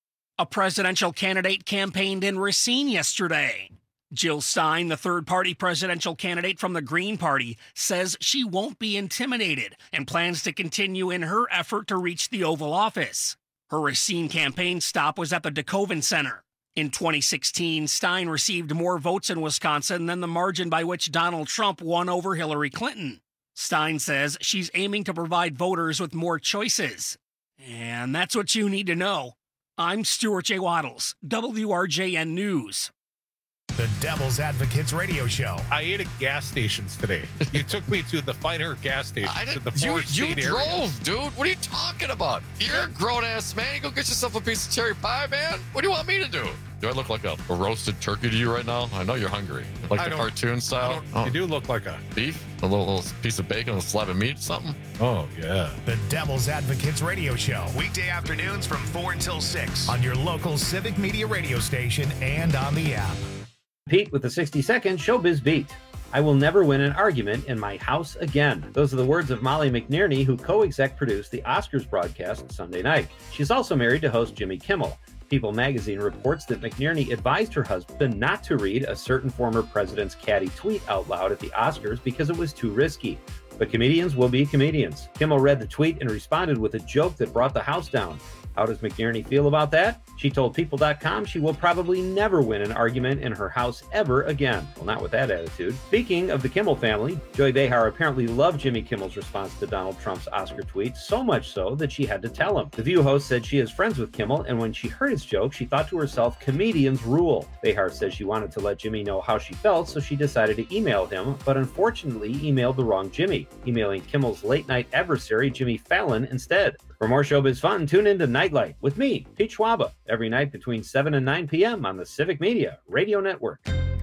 Speaker 8: A presidential candidate campaigned in Racine yesterday. Jill Stein, the third-party presidential candidate from the Green Party, says she won't be intimidated and plans to continue in her effort to reach the Oval Office. Her Racine campaign stop was at the DeKoven Center. In twenty sixteen, Stein received more votes in Wisconsin than the margin by which Donald Trump won over Hillary Clinton. Stein says she's aiming to provide voters with more choices. And that's what you need to know. I'm Stuart J. Waddles, W R J N News.
Speaker 15: The Devil's Advocates Radio Show.
Speaker 6: I ate at gas stations today. You took me to the finer gas station.
Speaker 5: I
Speaker 6: to the
Speaker 5: didn't, you
Speaker 6: Forest
Speaker 5: you
Speaker 6: State
Speaker 5: drove,
Speaker 6: area.
Speaker 5: dude. What are you talking about? You're a grown-ass man. You go get yourself a piece of cherry pie, man. What do you want me to do? Do I look like a, a roasted turkey to you right now? I know you're hungry. Like
Speaker 6: I
Speaker 5: the
Speaker 6: don't-
Speaker 5: cartoon style?
Speaker 6: I don't- You do look like a...
Speaker 5: Beef? A little, little piece of bacon, a slab of meat, something?
Speaker 6: Oh, yeah.
Speaker 15: The Devil's Advocates Radio Show. Weekday afternoons from four until six on your local Civic Media radio station and on the app.
Speaker 23: Pete with the sixty second Showbiz Beat. I will never win an argument in my house again. Those are the words of Molly McNierney, who co-exec produced the Oscars broadcast Sunday night. She's also married to host Jimmy Kimmel. People magazine reports that McNierney advised her husband not to read a certain former president's catty tweet out loud at the Oscars because it was too risky. But comedians will be comedians. Kimmel read the tweet and responded with a joke that brought the house down. How does McNierney feel about that? She told People dot com she will probably never win an argument in her house ever again. Well, not with that attitude. Speaking of the Kimmel family, Joy Behar apparently loved Jimmy Kimmel's response to Donald Trump's Oscar tweet, so much so that she had to tell him. The View host said she is friends with Kimmel, and when she heard his joke, she thought to herself, comedians rule. Behar says she wanted to let Jimmy know how she felt, so she decided to email him, but unfortunately emailed the wrong Jimmy, emailing Kimmel's late-night adversary, Jimmy Fallon, instead. For more showbiz fun, tune in to Nightlight with me, Pete Schwaba, every night between seven and nine p.m. on the Civic Media Radio Network.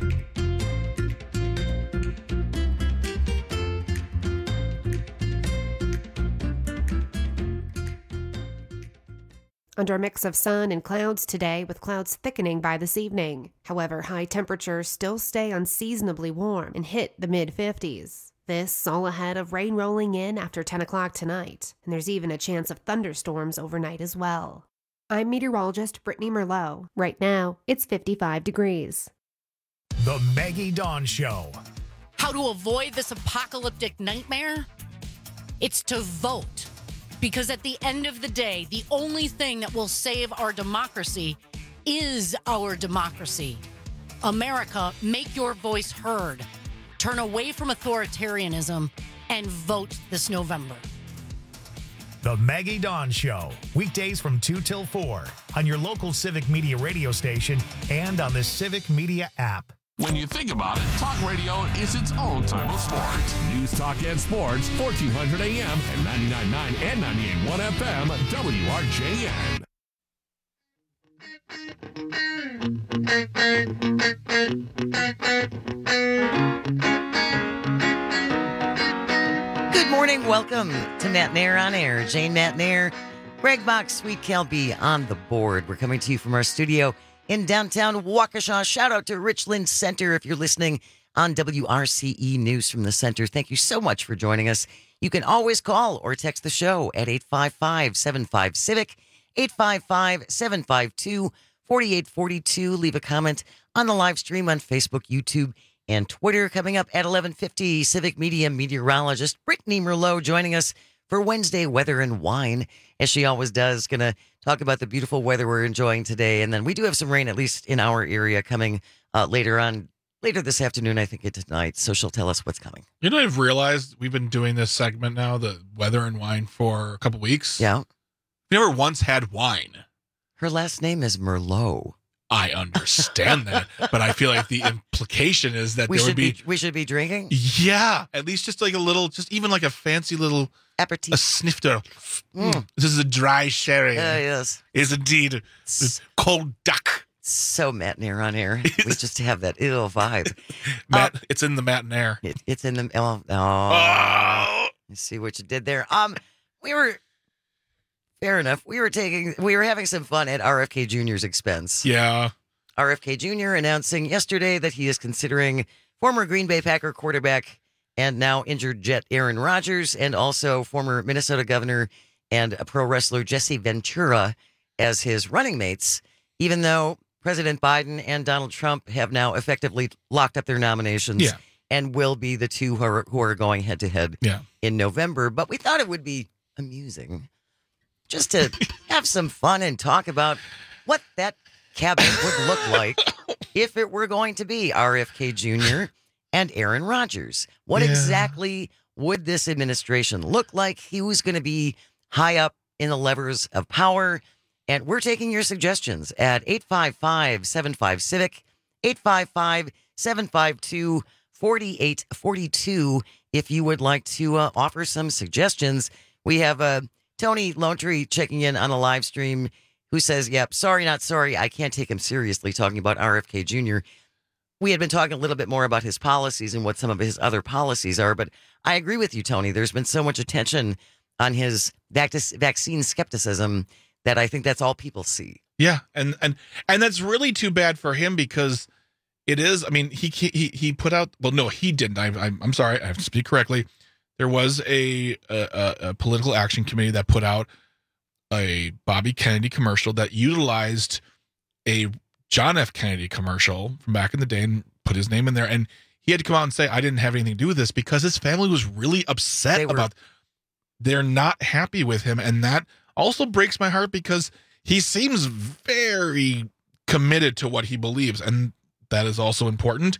Speaker 14: Under a mix of sun and clouds today, with clouds thickening by this evening. However, high temperatures still stay unseasonably warm and hit the mid fifties. This all ahead of rain rolling in after ten o'clock tonight, and there's even a chance of thunderstorms overnight as well. I'm meteorologist Brittany Merlot. Right now, it's fifty-five degrees.
Speaker 15: The Maggie Dawn Show.
Speaker 22: How to avoid this apocalyptic nightmare? It's to vote. Because at the end of the day, the only thing that will save our democracy is our democracy. America, make your voice heard. Turn away from authoritarianism and vote this November.
Speaker 15: The Maggie Dawn Show. Weekdays from two till four on your local Civic Media radio station and on the Civic Media app.
Speaker 19: When you think about it, talk radio is its own type of sport. News, talk, and sports, fourteen hundred A M and ninety-nine point nine and ninety-eight point one F M, W R J
Speaker 20: N. Good morning. Welcome to Matt Nair on Air. Jane Matt Nair, Greg Bach, Sweet Kelby on the board. We're coming to you from our studio in downtown Waukesha. Shout out to Richland Center if you're listening on W R C E News from the Center. Thank you so much for joining us. You can always call or text the show at eight five five, seven five, Civic, eight five five, seven five two, four eight four two. Leave a comment on the live stream on Facebook, YouTube, and Twitter. Coming up at eleven fifty, Civic Media meteorologist Brittany Merlot joining us for Wednesday Weather and Wine, as she always does. Going to talk about the beautiful weather we're enjoying today. And then we do have some rain, at least in our area, coming uh, later on, later this afternoon, I think, it tonight. So she'll tell us what's coming.
Speaker 18: You know, I've realized we've been doing this segment now, the Weather and Wine, for a couple weeks.
Speaker 20: Yeah.
Speaker 18: We never once had wine.
Speaker 20: Her last name is Merlot.
Speaker 18: I understand that, but I feel like the implication is that
Speaker 20: We
Speaker 18: there
Speaker 20: should
Speaker 18: would be,
Speaker 20: be we should be drinking
Speaker 18: yeah, at least just like a little, just even like a fancy little
Speaker 20: aperitif,
Speaker 18: a snifter.
Speaker 20: Mm.
Speaker 18: Mm, this is a dry sherry.
Speaker 20: Uh, yes.
Speaker 18: Is indeed cold duck.
Speaker 20: So matinee on air. We just have that ill vibe.
Speaker 18: Mat, uh, it's in the matinee.
Speaker 20: It, it's in the oh, oh. You see what you did there. Um, we were fair enough. We were taking we were having some fun at R F K Junior's expense.
Speaker 18: Yeah.
Speaker 20: R F K Junior announcing yesterday that he is considering former Green Bay Packer quarterback and now injured Jet Aaron Rodgers, and also former Minnesota governor and a pro wrestler Jesse Ventura as his running mates, even though President Biden and Donald Trump have now effectively locked up their nominations
Speaker 18: yeah.
Speaker 20: and will be the two who are, who are going head to head in November. But we thought it would be amusing just to have some fun and talk about what that cabinet would look like if it were going to be R F K Junior and Aaron Rodgers. What
Speaker 18: Yeah.
Speaker 20: exactly would this administration look like? Who's going to be high up in the levers of power? And we're taking your suggestions at eight five five, seven five, Civic, eight five five, seven five two, four eight four two. If you would like to uh, offer some suggestions, we have uh, Tony Lone Tree checking in on a live stream who says, yep, sorry, not sorry. I can't take him seriously talking about R F K Junior We had been talking a little bit more about his policies and what some of his other policies are, but I agree with you, Tony. There's been so much attention on his vac- vaccine skepticism that I think that's all people see.
Speaker 18: Yeah, and and and that's really too bad for him, because it is. I mean, he he he put out. Well, no, he didn't. I, I'm I'm sorry. I have to speak correctly. There was a, a a political action committee that put out a Bobby Kennedy commercial that utilized a John F. Kennedy commercial from back in the day and put his name in there. And he had to come out and say, I didn't have anything to do with this, because his family was really upset
Speaker 20: They were-
Speaker 18: about. They're not happy with him, and that also breaks my heart, because he seems very committed to what he believes, and that is also important.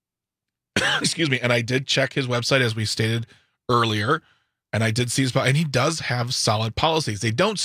Speaker 18: Excuse me. And I did check his website, as we stated earlier, and I did see his, and he does have solid policies. They don't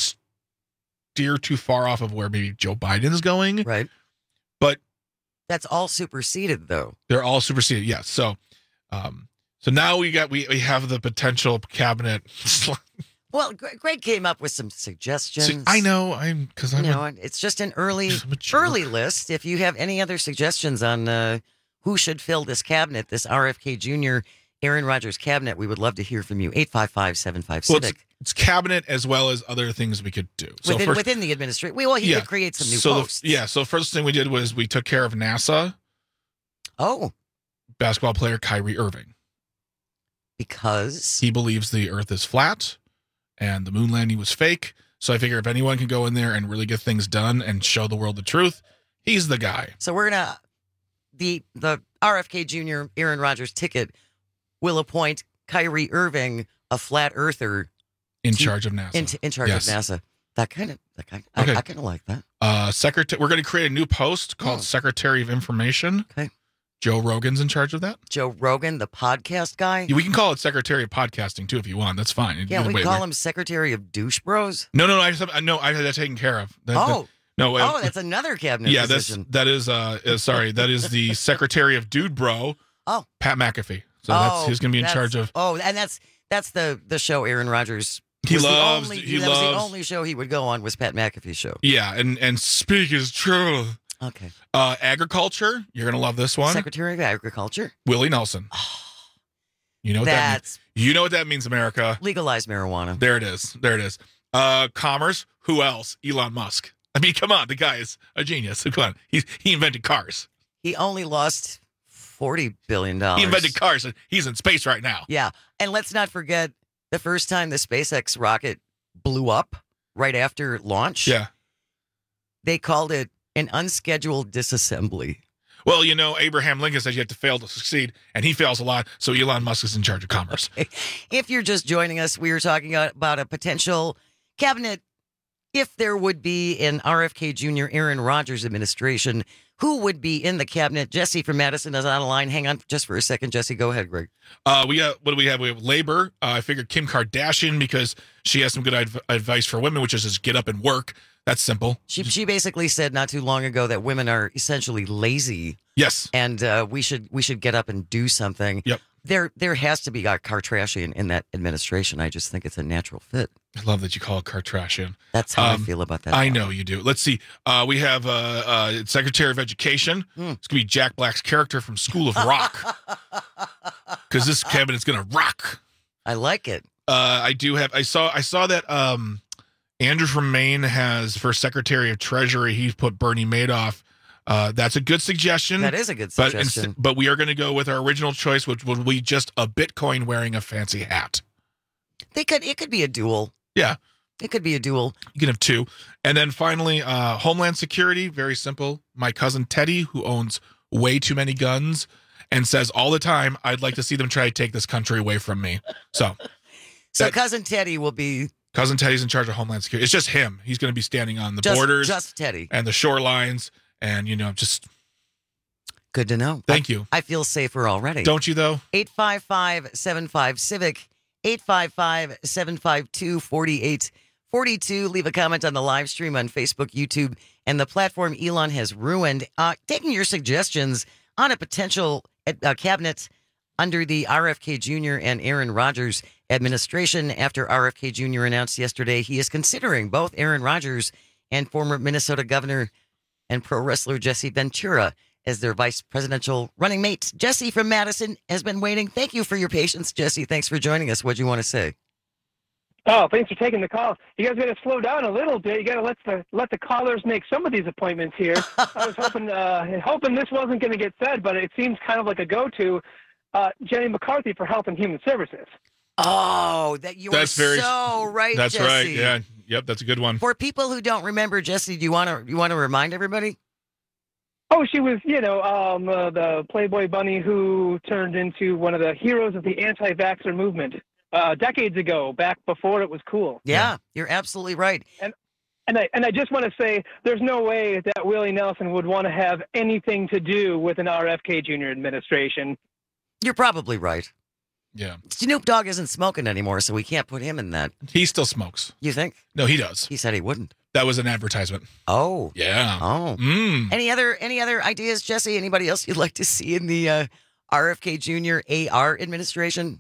Speaker 18: steer too far off of where maybe Joe Biden is going,
Speaker 20: right?
Speaker 18: But
Speaker 20: that's all superseded, though.
Speaker 18: They're all superseded, yes. So, um, so now we got we we have the potential cabinet.
Speaker 20: Well, Gre- Greg came up with some suggestions.
Speaker 18: See, I know, I'm because I'm
Speaker 20: you know,
Speaker 18: a-
Speaker 20: and it's just an early
Speaker 18: jerk.
Speaker 20: early list. If you have any other suggestions on uh, who should fill this cabinet, this R F K Junior Aaron Rodgers cabinet, we would love to hear from you. eight five five, seven five,
Speaker 18: well,
Speaker 20: Civic.
Speaker 18: it's, it's cabinet as well as other things we could do. So
Speaker 20: within,
Speaker 18: first,
Speaker 20: within the administration. Well, he
Speaker 18: yeah.
Speaker 20: could create some new
Speaker 18: so
Speaker 20: posts.
Speaker 18: The, yeah. So first thing we did was we took care of NASA.
Speaker 20: Oh,
Speaker 18: basketball player Kyrie Irving,
Speaker 20: because
Speaker 18: he believes the Earth is flat and the moon landing was fake. So I figure if anyone can go in there and really get things done and show the world the truth, he's the guy.
Speaker 20: So we're gonna the the R F K Junior Aaron Rodgers ticket will appoint Kyrie Irving, a flat earther,
Speaker 18: In
Speaker 20: to-
Speaker 18: charge of NASA.
Speaker 20: In, in charge
Speaker 18: Yes.
Speaker 20: of NASA. That kind of that kind.
Speaker 18: Okay.
Speaker 20: I, I kind of like that.
Speaker 18: Uh, secretary. We're going to create a new post called
Speaker 20: Oh.
Speaker 18: Secretary of Information.
Speaker 20: Okay.
Speaker 18: Joe Rogan's in charge of that.
Speaker 20: Joe Rogan, the podcast guy.
Speaker 18: Yeah, we can call it Secretary of Podcasting too if you want. That's fine.
Speaker 20: Yeah,
Speaker 18: Either
Speaker 20: we
Speaker 18: way,
Speaker 20: call
Speaker 18: we're-
Speaker 20: him Secretary of Douche Bros.
Speaker 18: No, no, no. I just have, I know I had that taken care of. That- that-
Speaker 20: Oh.
Speaker 18: no. uh,
Speaker 20: Oh, that's another cabinet
Speaker 18: yeah.
Speaker 20: position.
Speaker 18: That's that is uh, uh sorry. That is the Secretary of Dude Bro.
Speaker 20: Oh.
Speaker 18: Pat McAfee. So that's
Speaker 20: Oh,
Speaker 18: he's going to be in
Speaker 20: that's-
Speaker 18: charge of.
Speaker 20: Oh, and that's that's the the show Aaron Rodgers.
Speaker 18: He
Speaker 20: was the
Speaker 18: loves-
Speaker 20: only-
Speaker 18: he
Speaker 20: that was the
Speaker 18: loves-
Speaker 20: only show he would go on was Pat McAfee's show.
Speaker 18: Yeah, and and speak his truth.
Speaker 20: Okay.
Speaker 18: Uh, agriculture. You're going to love this one.
Speaker 20: Secretary of Agriculture.
Speaker 18: Willie Nelson. You know what
Speaker 20: That's-
Speaker 18: that means? You know what that means, America.
Speaker 20: Legalize marijuana.
Speaker 18: There it is. There it is. Uh, commerce. Who else? Elon Musk. I mean, come on. The guy is a genius. Come on. He's, he invented cars.
Speaker 20: He only lost forty billion dollars.
Speaker 18: He invented cars, and he's in space right now.
Speaker 20: Yeah. And let's not forget the first time the SpaceX rocket blew up right after launch.
Speaker 18: Yeah.
Speaker 20: They called it an unscheduled disassembly.
Speaker 18: Well, you know, Abraham Lincoln says you have to fail to succeed, and he fails a lot, so Elon Musk is in charge of commerce.
Speaker 20: Okay. If you're just joining us, we were talking about a potential cabinet, if there would be an R F K Junior Aaron Rodgers administration, who would be in the cabinet? Jesse from Madison is on the line. Hang on just for a second. Jesse, go ahead, Greg.
Speaker 18: Uh, we got, what do we have? We have labor. Uh, I figured Kim Kardashian, because she has some good adv- advice for women, which is just get up and work. That's simple.
Speaker 20: She she basically said not too long ago that women are essentially lazy.
Speaker 18: Yes.
Speaker 20: And uh, we should we should get up and do something.
Speaker 18: Yep.
Speaker 20: There there has to be a Kardashian in that administration. I just think it's a natural fit.
Speaker 18: I love that you call it Kardashian.
Speaker 20: That's how
Speaker 18: Um,
Speaker 20: I feel about that.
Speaker 18: I know you do. Let's see. Uh, we have uh, uh, Secretary of Education.
Speaker 20: Mm.
Speaker 18: It's going to be Jack Black's character from School of Rock. Because this cabinet's going to rock.
Speaker 20: I like it.
Speaker 18: Uh, I do have. I saw. I saw that um, Andrew from Maine has for Secretary of Treasury. He's put Bernie Madoff. Uh, that's a good suggestion.
Speaker 20: That is a good
Speaker 18: But
Speaker 20: suggestion.
Speaker 18: ins- but we are going to go with our original choice, which will be just a Bitcoin wearing a fancy hat.
Speaker 20: They could it could be a duel.
Speaker 18: Yeah.
Speaker 20: It could be a duel.
Speaker 18: You can have two. And then finally, uh, Homeland Security, very simple. My cousin Teddy, who owns way too many guns and says all the time, I'd like to see them try to take this country away from me. So,
Speaker 20: So
Speaker 18: that-
Speaker 20: cousin Teddy will be
Speaker 18: cousin Teddy's in charge of Homeland Security. It's just him. He's going to be standing on the
Speaker 20: just,
Speaker 18: borders
Speaker 20: just Teddy.
Speaker 18: and the shorelines. And, you know, just
Speaker 20: Good to know.
Speaker 18: thank
Speaker 20: I,
Speaker 18: you.
Speaker 20: I feel safer already.
Speaker 18: Don't you, though?
Speaker 20: eight five five, seven five, Civic, eight five five, seven five two, four eight four two. Leave a comment on the live stream on Facebook, YouTube, and the platform Elon has ruined. Uh, taking your suggestions on a potential uh, cabinet under the R F K Junior and Aaron Rodgers administration after R F K Junior announced yesterday he is considering both Aaron Rodgers and former Minnesota Governor and pro wrestler Jesse Ventura as their vice presidential running mate. Jesse from Madison has been waiting. Thank you for your patience, Jesse. Thanks for joining us. What do you want to say?
Speaker 1: Oh, thanks for taking the call. You guys got to slow down a little bit. You got to let the let the callers make some of these appointments here. I was hoping uh, hoping this wasn't going to get said, but it seems kind of like a go-to. Uh, Jenny McCarthy for Health and Human Services.
Speaker 20: Oh, that you
Speaker 18: That's
Speaker 20: are
Speaker 18: very-
Speaker 20: so right,
Speaker 18: That's
Speaker 20: Jesse.
Speaker 18: right. Yeah. Yep. That's a good one.
Speaker 20: For people who don't remember, Jesse, do you want to you want to remind everybody?
Speaker 1: Oh, she was, you know, um, uh, the Playboy bunny who turned into one of the heroes of the anti-vaxxer movement uh, decades ago, back before it was cool.
Speaker 20: Yeah, you're absolutely right.
Speaker 1: And and I and I just want to say, there's no way that Willie Nelson would want to have anything to do with an R F K Junior administration.
Speaker 20: You're probably right.
Speaker 18: Yeah.
Speaker 20: Snoop Dogg isn't smoking anymore, so we can't put him in that.
Speaker 18: He still smokes.
Speaker 20: You think?
Speaker 18: No, he does.
Speaker 20: He said he wouldn't.
Speaker 18: That was an advertisement.
Speaker 20: Oh.
Speaker 18: Yeah.
Speaker 20: Oh.
Speaker 18: Mm.
Speaker 20: Any other any other ideas, Jesse? Anybody else you'd like to see in the uh, R F K Junior A R administration?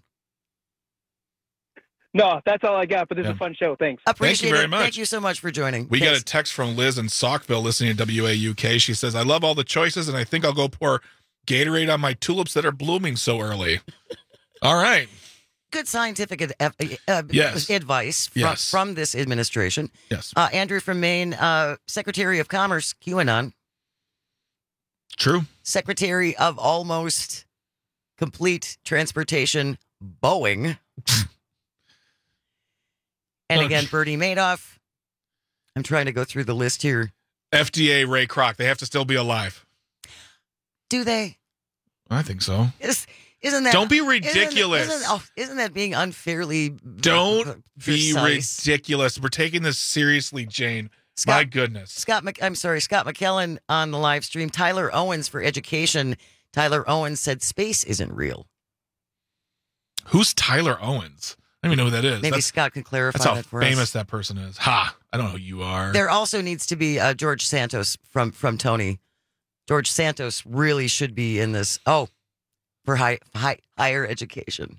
Speaker 1: No, that's all I got, but this
Speaker 18: Yeah.
Speaker 1: is a fun show. Thanks.
Speaker 20: Appreciate
Speaker 18: Thank you very
Speaker 20: it.
Speaker 18: much.
Speaker 20: Thank you so much for joining.
Speaker 18: We
Speaker 20: Thanks.
Speaker 18: got a text from Liz in Saukville listening to W A U K. She says, I love all the choices, and I think I'll go pour Gatorade on my tulips that are blooming so early. All right.
Speaker 20: good scientific ad- uh,
Speaker 18: Yes.
Speaker 20: advice from,
Speaker 18: Yes.
Speaker 20: from this administration.
Speaker 18: Yes.
Speaker 20: Uh, Andrew from Maine, uh, Secretary of Commerce, QAnon.
Speaker 18: True.
Speaker 20: Secretary of Almost Complete Transportation, Boeing. And again, Bernie Madoff. I'm trying to go through the list here.
Speaker 18: F D A Ray Kroc. They have to still be alive.
Speaker 20: Do they?
Speaker 18: I think so.
Speaker 20: Is, isn't that?
Speaker 18: Don't be
Speaker 20: isn't-
Speaker 18: ridiculous.
Speaker 20: Isn't, oh, isn't that being unfairly?
Speaker 18: Don't be
Speaker 20: precise?
Speaker 18: ridiculous. We're taking this seriously, Jane.
Speaker 20: Scott-
Speaker 18: My goodness.
Speaker 20: Scott, Mc, I'm sorry, Scott McKellen on the live stream. Tyler Owens for education. Tyler Owens said space isn't real.
Speaker 18: Who's Tyler Owens? I don't even know who that is.
Speaker 20: Maybe
Speaker 18: that's,
Speaker 20: Scott can clarify
Speaker 18: That's how
Speaker 20: that for
Speaker 18: famous
Speaker 20: us.
Speaker 18: that person is. Ha! I don't know who you are.
Speaker 20: There also needs to be uh, George Santos from from Tony. George Santos really should be in this. Oh, for high, high higher education.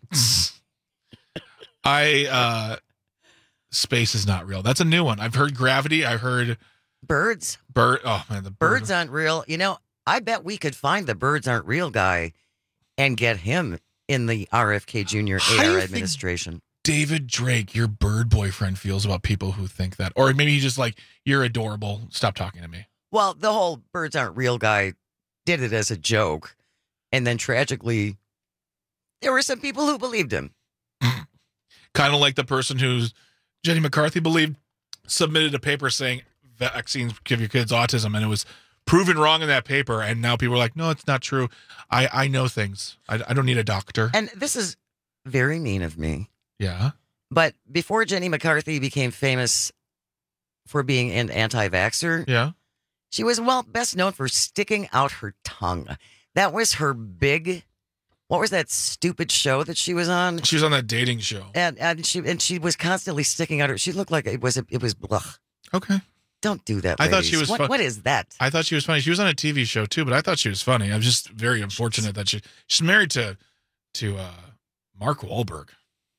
Speaker 18: I uh space is not real. That's a new one. I've heard gravity. I've heard
Speaker 20: Birds.
Speaker 18: bird. Oh man, the bird.
Speaker 20: Birds aren't real. You know, I bet we could find the birds aren't real guy and get him in the R F K Junior
Speaker 18: How
Speaker 20: A
Speaker 18: do you
Speaker 20: R
Speaker 18: think
Speaker 20: administration.
Speaker 18: David Drake, your bird boyfriend, feels about people who think that, or maybe he's just like, you're adorable. Stop talking to me.
Speaker 20: Well, the whole birds aren't real guy did it as a joke. And then tragically, there were some people who believed him.
Speaker 18: Kind of like the person who's Jenny McCarthy believed submitted a paper saying vaccines give your kids autism, and it was proven wrong in that paper. And now people are like, no, it's not true. I, I know things. I, I don't need a doctor.
Speaker 20: And this is very mean of me.
Speaker 18: Yeah.
Speaker 20: But before Jenny McCarthy became famous for being an anti-vaxxer,
Speaker 18: yeah,
Speaker 20: she was, well, best known for sticking out her tongue. That was her big, what was that stupid show that she was on?
Speaker 18: She was on that dating show.
Speaker 20: And and she and she was constantly sticking out her, she looked like it was, it was, ugh.
Speaker 18: Okay.
Speaker 20: Don't do that,
Speaker 18: I
Speaker 20: ladies.
Speaker 18: thought she was
Speaker 20: what,
Speaker 18: fun-
Speaker 20: what is that?
Speaker 18: I thought she was funny. She was on a T V show too, but I thought she was funny. I'm just very unfortunate that she she's married to to uh, Mark Wahlberg.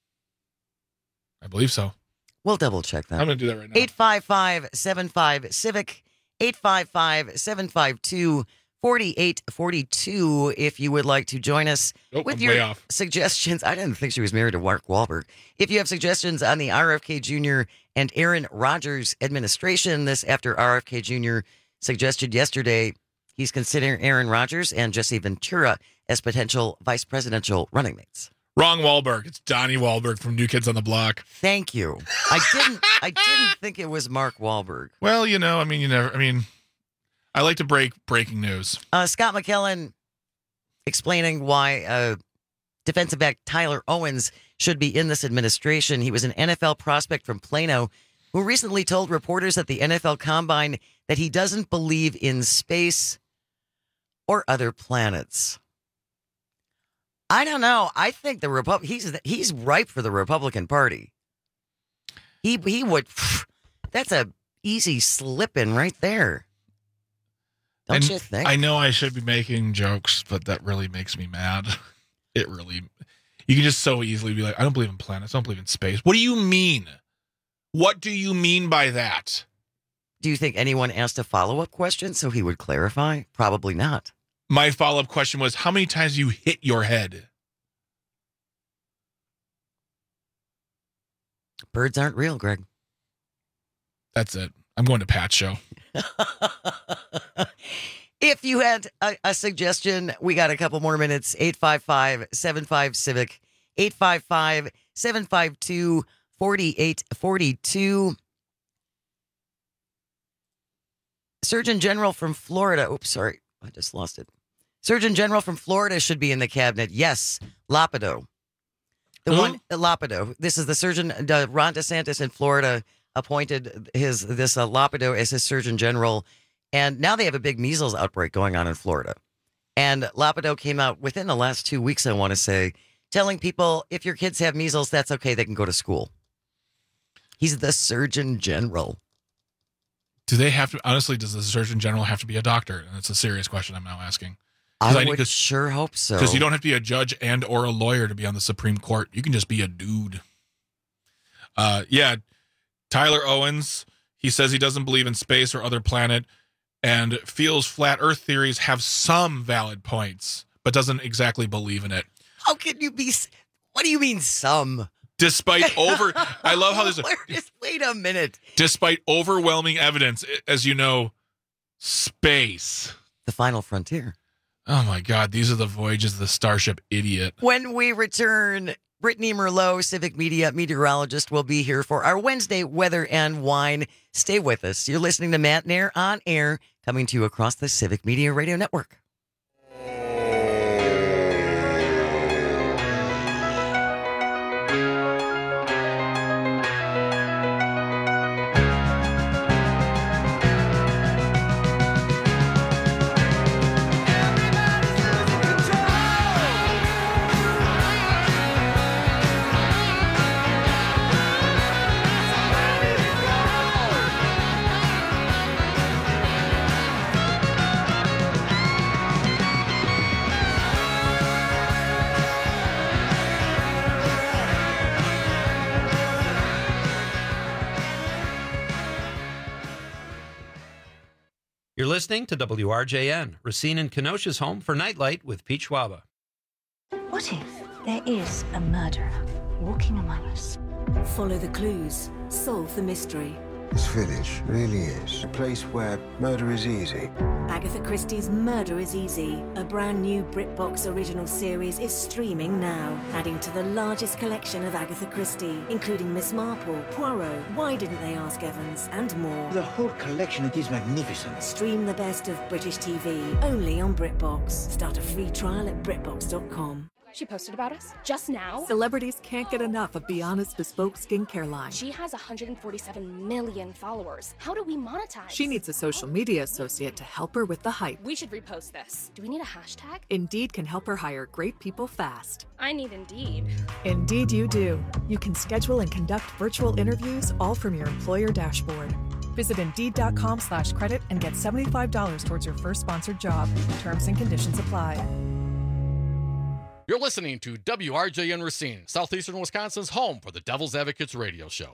Speaker 18: I believe so.
Speaker 20: We'll double check that.
Speaker 18: I'm going to do that right now.
Speaker 20: eight five five, seven five, civic, eight five five, seven five two, four eight four two if you would like to join us
Speaker 18: Nope,
Speaker 20: with
Speaker 18: I'm
Speaker 20: your
Speaker 18: way off.
Speaker 20: suggestions. I didn't think she was married to Mark Wahlberg. If you have suggestions on the R F K Junior and Aaron Rodgers administration, this after R F K Junior suggested yesterday he's considering Aaron Rodgers and Jesse Ventura as potential vice presidential running mates.
Speaker 18: Wrong Wahlberg. It's Donnie Wahlberg from New Kids on the Block.
Speaker 20: Thank you. I didn't I didn't think it was Mark Wahlberg.
Speaker 18: Well, you know, I mean, you never, I mean, I like to break breaking news.
Speaker 20: Uh, Scott McKellen explaining why uh, defensive back Tyler Owens should be in this administration. He was an N F L prospect from Plano who recently told reporters at the N F L Combine that he doesn't believe in space or other planets. I don't know. I think the Repub- he's he's ripe for the Republican Party. He he would. That's a easy slip in right there. Don't
Speaker 18: And
Speaker 20: you think?
Speaker 18: I know I should be making jokes, but that really makes me mad. It really, you can just so easily be like, I don't believe in planets. I don't believe in space. What do you mean? What do you mean by that?
Speaker 20: Do you think anyone asked a follow-up question so he would clarify? Probably not.
Speaker 18: My follow-up question was, how many times you hit your head?
Speaker 20: Birds aren't real, Greg.
Speaker 18: That's it. I'm going to Pat's show.
Speaker 20: If you had a, a suggestion, we got a couple more minutes. eight five five, seven five, civic, eight five five, seven five two, four eight four two. Surgeon General from Florida. Oops, sorry. I just lost it. Surgeon General from Florida should be in the cabinet. Yes, Lapido. The
Speaker 18: Who?
Speaker 20: one, Lapido. This is the surgeon, uh, Ron DeSantis in Florida appointed his this uh, Lapido as his Surgeon General. And now they have a big measles outbreak going on in Florida. And Lapido came out within the last two weeks, I want to say, telling people if your kids have measles, that's okay. They can go to school. He's the Surgeon General.
Speaker 18: Do they have to, honestly, does the Surgeon General have to be a doctor? And that's a serious question I'm now asking.
Speaker 20: I,
Speaker 18: I
Speaker 20: would sure hope so.
Speaker 18: Because you don't have to be a judge and or a lawyer to be on the Supreme Court. You can just be a dude. Uh, yeah, Tyler Owens, he says he doesn't believe in space or other planet and feels flat Earth theories have some valid points, but doesn't exactly believe in it.
Speaker 20: How can you be? What do you mean some?
Speaker 18: Despite over, I love how there's a,
Speaker 20: Just wait a minute.
Speaker 18: despite overwhelming evidence, as you know, space.
Speaker 20: The final frontier.
Speaker 18: Oh my God, these are the voyages of the Starship Idiot.
Speaker 20: When we return, Brittany Merlot, Civic Media meteorologist, will be here for our Wednesday weather and wine. Stay with us. You're listening to Matt Nair on air, coming to you across the Civic Media Radio Network.
Speaker 23: You're listening to W R J N, Racine and Kenosha's home for Nightlight with Pete Schwaba.
Speaker 7: What if there is a murderer walking among us?
Speaker 9: Follow the clues, solve the mystery. This village really is a place where murder is easy.
Speaker 10: Agatha Christie's Murder is Easy, a brand new BritBox original series, is streaming now, adding to the largest collection of Agatha Christie, including Miss Marple, Poirot, Why Didn't They Ask Evans, and more.
Speaker 13: The whole collection, it is magnificent.
Speaker 10: Stream the best of British T V, only on BritBox. Start a free trial at BritBox dot com.
Speaker 24: She posted about us just now.
Speaker 25: Celebrities can't get enough of Be Honest Bespoke skincare line.
Speaker 24: She has one hundred forty-seven million followers. How do we monetize?
Speaker 25: She needs a social media associate to help her with the hype.
Speaker 24: We should repost this. Do we need a hashtag?
Speaker 25: Indeed can help her hire great people fast.
Speaker 24: I need Indeed.
Speaker 25: Indeed you do. You can schedule and conduct virtual interviews all from your employer dashboard. Visit Indeed.com slash credit and get seventy-five dollars towards your first sponsored job. Terms and conditions apply.
Speaker 5: You're listening to W R J N Racine, Southeastern Wisconsin's home for the Devil's Advocates radio show.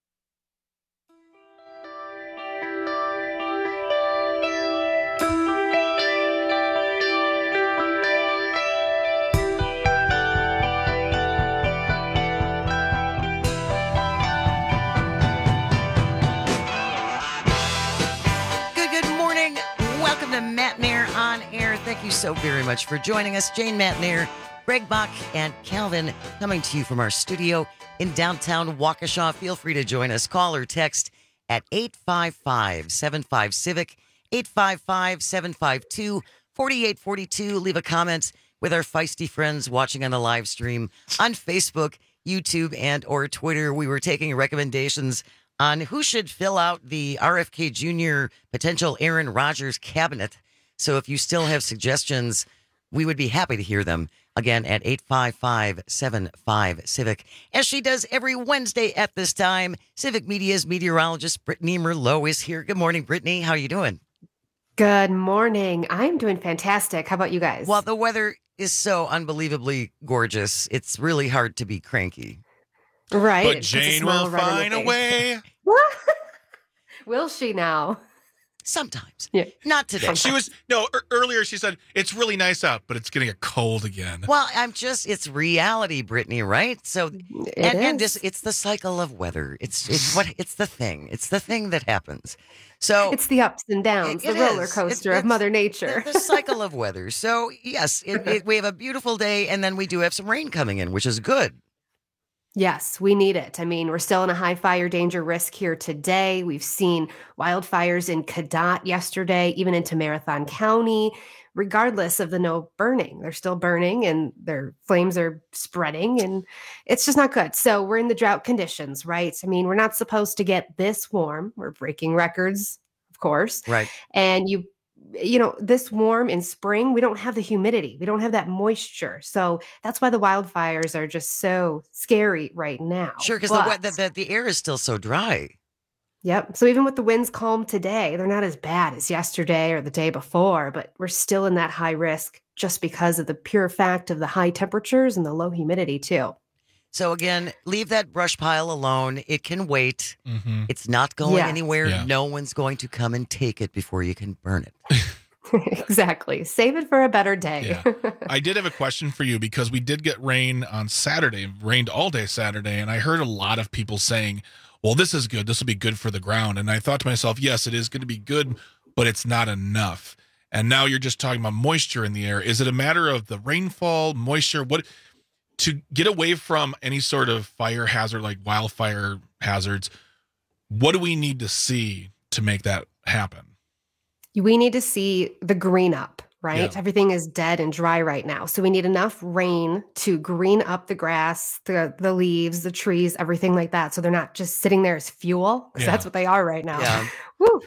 Speaker 20: Good, good morning. Welcome to Matt Nair on Air. Thank you so very much for joining us. Jane Matt Nair, Greg Bach, and Calvin coming to you from our studio in downtown Waukesha. Feel free to join us. Call or text at eight five five, seven five, Civic, eight five five, seven five two, four eight four two. Leave a comment with our feisty friends watching on the live stream on Facebook, YouTube, and or Twitter. We were taking recommendations on who should fill out the R F K Junior potential Aaron Rodgers cabinet. So if you still have suggestions, we would be happy to hear them. Again, at eight five five, seven five, Civic. As she does every Wednesday at this time, Civic Media's meteorologist Brittany Merlot is here. Good morning, Brittany. How are you doing?
Speaker 14: Good morning. I'm doing fantastic. How about you guys?
Speaker 20: Well, the weather is so unbelievably gorgeous. It's really hard to be cranky.
Speaker 14: Right.
Speaker 18: But Jane will find a way.
Speaker 14: Will she now?
Speaker 20: Sometimes.
Speaker 14: Yeah.
Speaker 20: Not today.
Speaker 18: She was, no, er, earlier she said, it's really nice out, but it's getting a cold again.
Speaker 20: Well, I'm just, it's reality, Brittany, right? So,
Speaker 14: It
Speaker 20: and, and
Speaker 14: is.
Speaker 20: this, it's the cycle of weather. It's, it's what, it's the thing. It's the thing that happens. So
Speaker 14: It's the ups and downs,
Speaker 20: It-
Speaker 14: the
Speaker 20: it
Speaker 14: roller
Speaker 20: is.
Speaker 14: coaster
Speaker 20: It's-
Speaker 14: of Mother Nature.
Speaker 20: the, the cycle of weather. So, yes, it, it, we have a beautiful day, and then we do have some rain coming in, which is good.
Speaker 14: Yes, we need it. I mean, we're still in a high fire danger risk here today. We've seen wildfires in Cadott yesterday, even into Marathon County. Regardless of the no burning, they're still burning and their flames are spreading, and it's just not good. So we're in the drought conditions, right? I mean, we're not supposed to get this warm. We're breaking records, of course.
Speaker 20: Right.
Speaker 14: And you you know, this warm in spring, we don't have the humidity. We don't have that moisture. So that's why the wildfires are just so scary right now.
Speaker 20: Sure, because
Speaker 14: But-
Speaker 20: the, the, the air is still so dry.
Speaker 14: Yep. So even with the winds calm today, they're not as bad as yesterday or the day before, but we're still in that high risk just because of the pure fact of the high temperatures and the low humidity too.
Speaker 20: So again, leave that brush pile alone. It can wait.
Speaker 18: Mm-hmm.
Speaker 20: It's not going
Speaker 14: Yes.
Speaker 20: anywhere.
Speaker 18: Yeah.
Speaker 20: No one's going to come and take it before you can burn it.
Speaker 14: Exactly. Save it for a better day.
Speaker 18: Yeah. I did have a question for you because we did get rain on Saturday. It rained all day Saturday, and I heard a lot of people saying, well, this is good. This will be good for the ground. And I thought to myself, yes, it is going to be good, but it's not enough. And now you're just talking about moisture in the air. Is it a matter of the rainfall, moisture? What to get away from any sort of fire hazard like wildfire hazards? What do we need to see to make that happen?
Speaker 14: We need to see the green up, right?
Speaker 18: Yeah.
Speaker 14: Everything is dead and dry right now. So we need enough rain to green up the grass, the the leaves, the trees, everything like that. So they're not just sitting there as fuel, because
Speaker 18: Yeah.
Speaker 14: that's what they are right now.
Speaker 20: Yeah.
Speaker 14: Woo.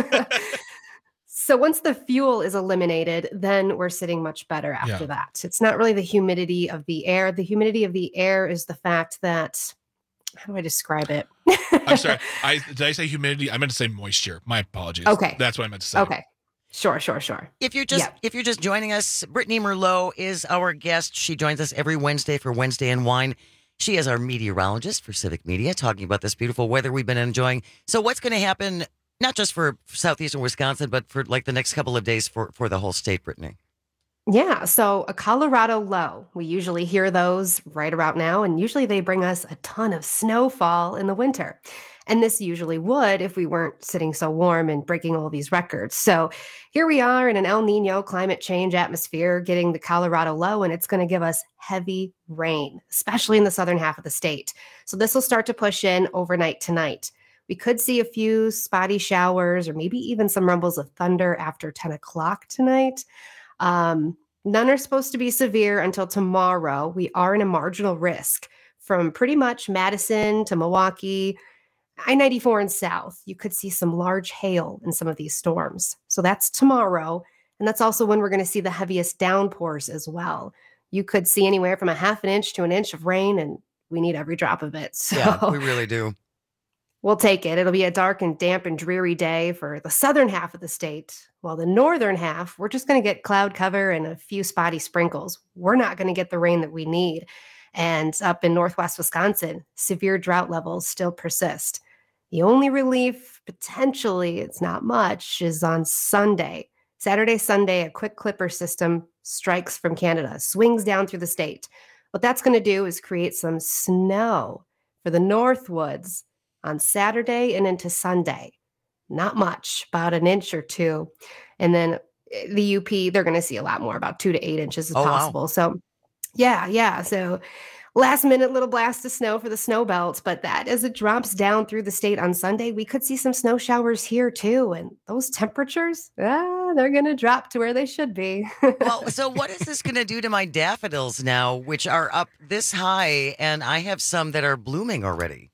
Speaker 14: So once the fuel is eliminated, then we're sitting much better after
Speaker 18: Yeah.
Speaker 14: that. It's not really the humidity of the air. The humidity of the air is the fact that, how do I describe it?
Speaker 18: I'm sorry. I did I say humidity? I meant to say moisture. My apologies.
Speaker 14: Okay.
Speaker 18: That's what I meant to say.
Speaker 14: Okay. Sure, sure, sure.
Speaker 20: If you're just
Speaker 14: Yeah.
Speaker 20: if you're just joining us, Brittany Merlot is our guest. She joins us every Wednesday for Wednesday and Wine. She is our meteorologist for Civic Media, talking about this beautiful weather we've been enjoying. So what's going to happen, not just for southeastern Wisconsin, but for like the next couple of days for, for the whole state, Brittany?
Speaker 14: Yeah, so a Colorado low. We usually hear those right about now, and usually they bring us a ton of snowfall in the winter. And this usually would if we weren't sitting so warm and breaking all these records. So here we are in an El Nino climate change atmosphere, getting the Colorado low, and it's going to give us heavy rain, especially in the southern half of the state. So this will start to push in overnight tonight. We could see a few spotty showers or maybe even some rumbles of thunder after ten o'clock tonight. Um, none are supposed to be severe until tomorrow. We are in a marginal risk from pretty much Madison to Milwaukee, I ninety-four and south. You could see some large hail in some of these storms. So that's tomorrow. And that's also when we're going to see the heaviest downpours as well. You could see anywhere from a half an inch to an inch of rain, and we need every drop of it. So
Speaker 20: yeah, we really do.
Speaker 14: We'll take it. It'll be a dark and damp and dreary day for the southern half of the state. While the northern half, we're just going to get cloud cover and a few spotty sprinkles. We're not going to get the rain that we need. And up in northwest Wisconsin, severe drought levels still persist. The only relief, potentially, it's not much, is on Sunday. Saturday, Sunday, a quick clipper system strikes from Canada, swings down through the state. What that's going to do is create some snow for the Northwoods on Saturday and into Sunday. Not much, about an inch or two. And then the U P, they're going to see a lot more, about two to eight inches as
Speaker 20: oh,
Speaker 14: possible.
Speaker 20: Wow.
Speaker 14: So yeah, yeah. So last minute little blast of snow for the snow belt. But that as it drops down through the state on Sunday, we could see some snow showers here too. And those temperatures, ah, they're going to drop to where they should be.
Speaker 20: Well, so what is this going to do to my daffodils now, which are up this high? And I have some that are blooming already.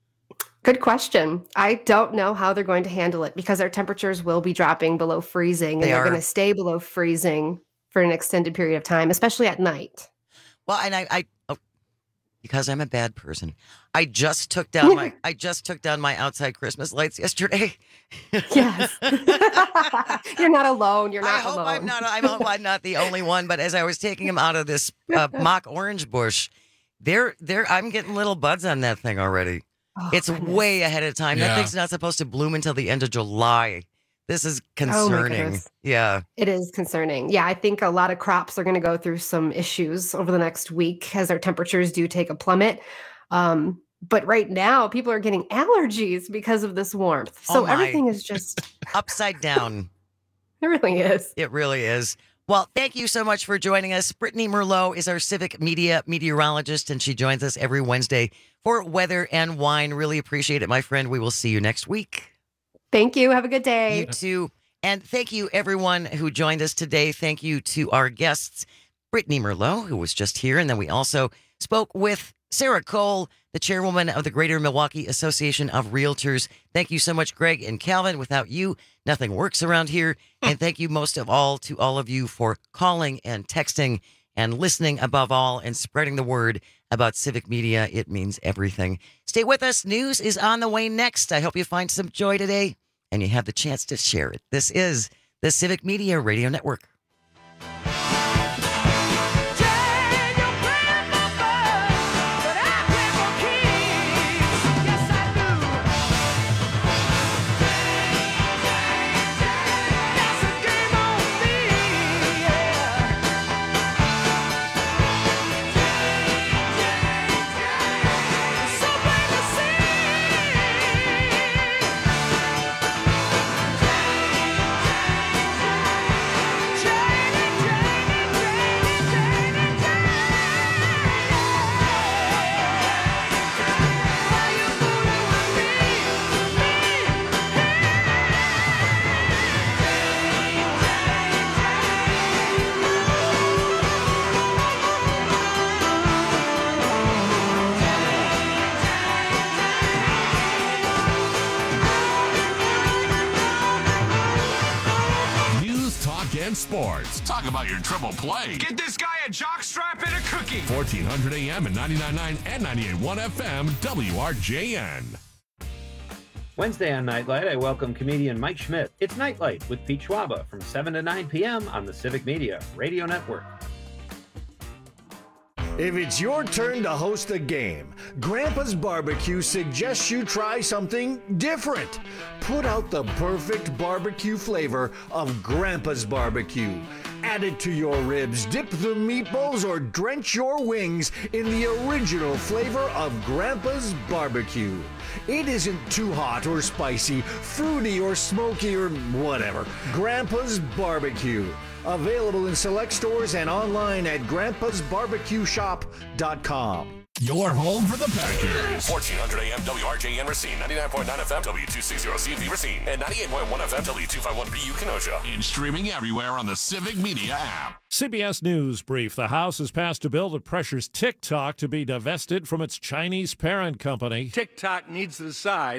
Speaker 14: Good question. I don't know how they're going to handle it because our temperatures will be dropping below freezing, and
Speaker 20: They
Speaker 14: they're
Speaker 20: are.
Speaker 14: going to stay below freezing for an extended period of time, especially at night.
Speaker 20: Well, and I, I oh, because I'm a bad person, I just took down my I just took down my outside Christmas lights yesterday.
Speaker 14: Yes. You're not alone. You're
Speaker 20: I
Speaker 14: not
Speaker 20: hope
Speaker 14: alone.
Speaker 20: I'm not I hope I'm not the only one. But as I was taking them out of this uh, mock orange bush, they're they're I'm getting little buds on that thing already.
Speaker 14: Oh,
Speaker 20: it's
Speaker 14: goodness.
Speaker 20: way ahead of time. That
Speaker 18: Yeah.
Speaker 20: thing's not supposed to bloom until the end of July. This is
Speaker 14: Oh, my
Speaker 20: concerning.
Speaker 14: goodness.
Speaker 20: Yeah.
Speaker 14: It is concerning. Yeah, I think a lot of crops are going to go through some issues over the next week as our temperatures do take a plummet. Um, but right now, people are getting allergies because of this warmth. So
Speaker 20: Oh, my.
Speaker 14: everything is just,
Speaker 20: Upside down.
Speaker 14: it really is.
Speaker 20: It really is. Well, thank you so much for joining us. Brittany Merlot is our civic media meteorologist, and she joins us every Wednesday for Weather and Wine. Really appreciate it, my friend. We will see you next week.
Speaker 14: Thank you. Have a good day.
Speaker 20: You too. And thank you, everyone who joined us today. Thank you to our guests, Brittany Merlot, who was just here. And then we also spoke with Sarah Cole, the chairwoman of the Greater Milwaukee Association of Realtors. Thank you so much, Greg and Calvin. Without you, nothing works around here. And thank you most of all to all of you for calling and texting and listening above all and spreading the word about civic media. It means everything. Stay with us. News is on the way next. I hope you find some joy today and you have the chance to share it. This is the Civic Media Radio Network.
Speaker 19: News, talk, and sports. Talk about your triple play.
Speaker 11: Get this guy a jockstrap and a cookie.
Speaker 19: fourteen hundred A M and ninety-nine point nine and ninety-eight point one F M, W R J N.
Speaker 23: Wednesday on Nightlight, I welcome comedian Mike Schmidt. It's Nightlight with Pete Schwaba from seven to nine p.m. on the Civic Media Radio Network.
Speaker 12: If it's your turn to host a game, Grandpa's Barbecue suggests you try something different. Put out the perfect barbecue flavor of Grandpa's Barbecue. Add it to your ribs, dip the meatballs, or drench your wings in the original flavor of Grandpa's Barbecue. It isn't too hot or spicy, fruity or smoky or whatever. Grandpa's Barbecue. Available in select stores and online at grandpas barbecue shop dot com.
Speaker 19: Your home for the Packers.
Speaker 2: fourteen hundred A M W R J N Racine, ninety-nine point nine F M W two sixty C V Racine, and ninety-eight point one F M W two fifty-one B U Kenosha.
Speaker 19: And streaming everywhere on the Civic Media app.
Speaker 3: C B S News brief. The House has passed a bill that pressures TikTok to be divested from its Chinese parent company.
Speaker 16: TikTok needs to decide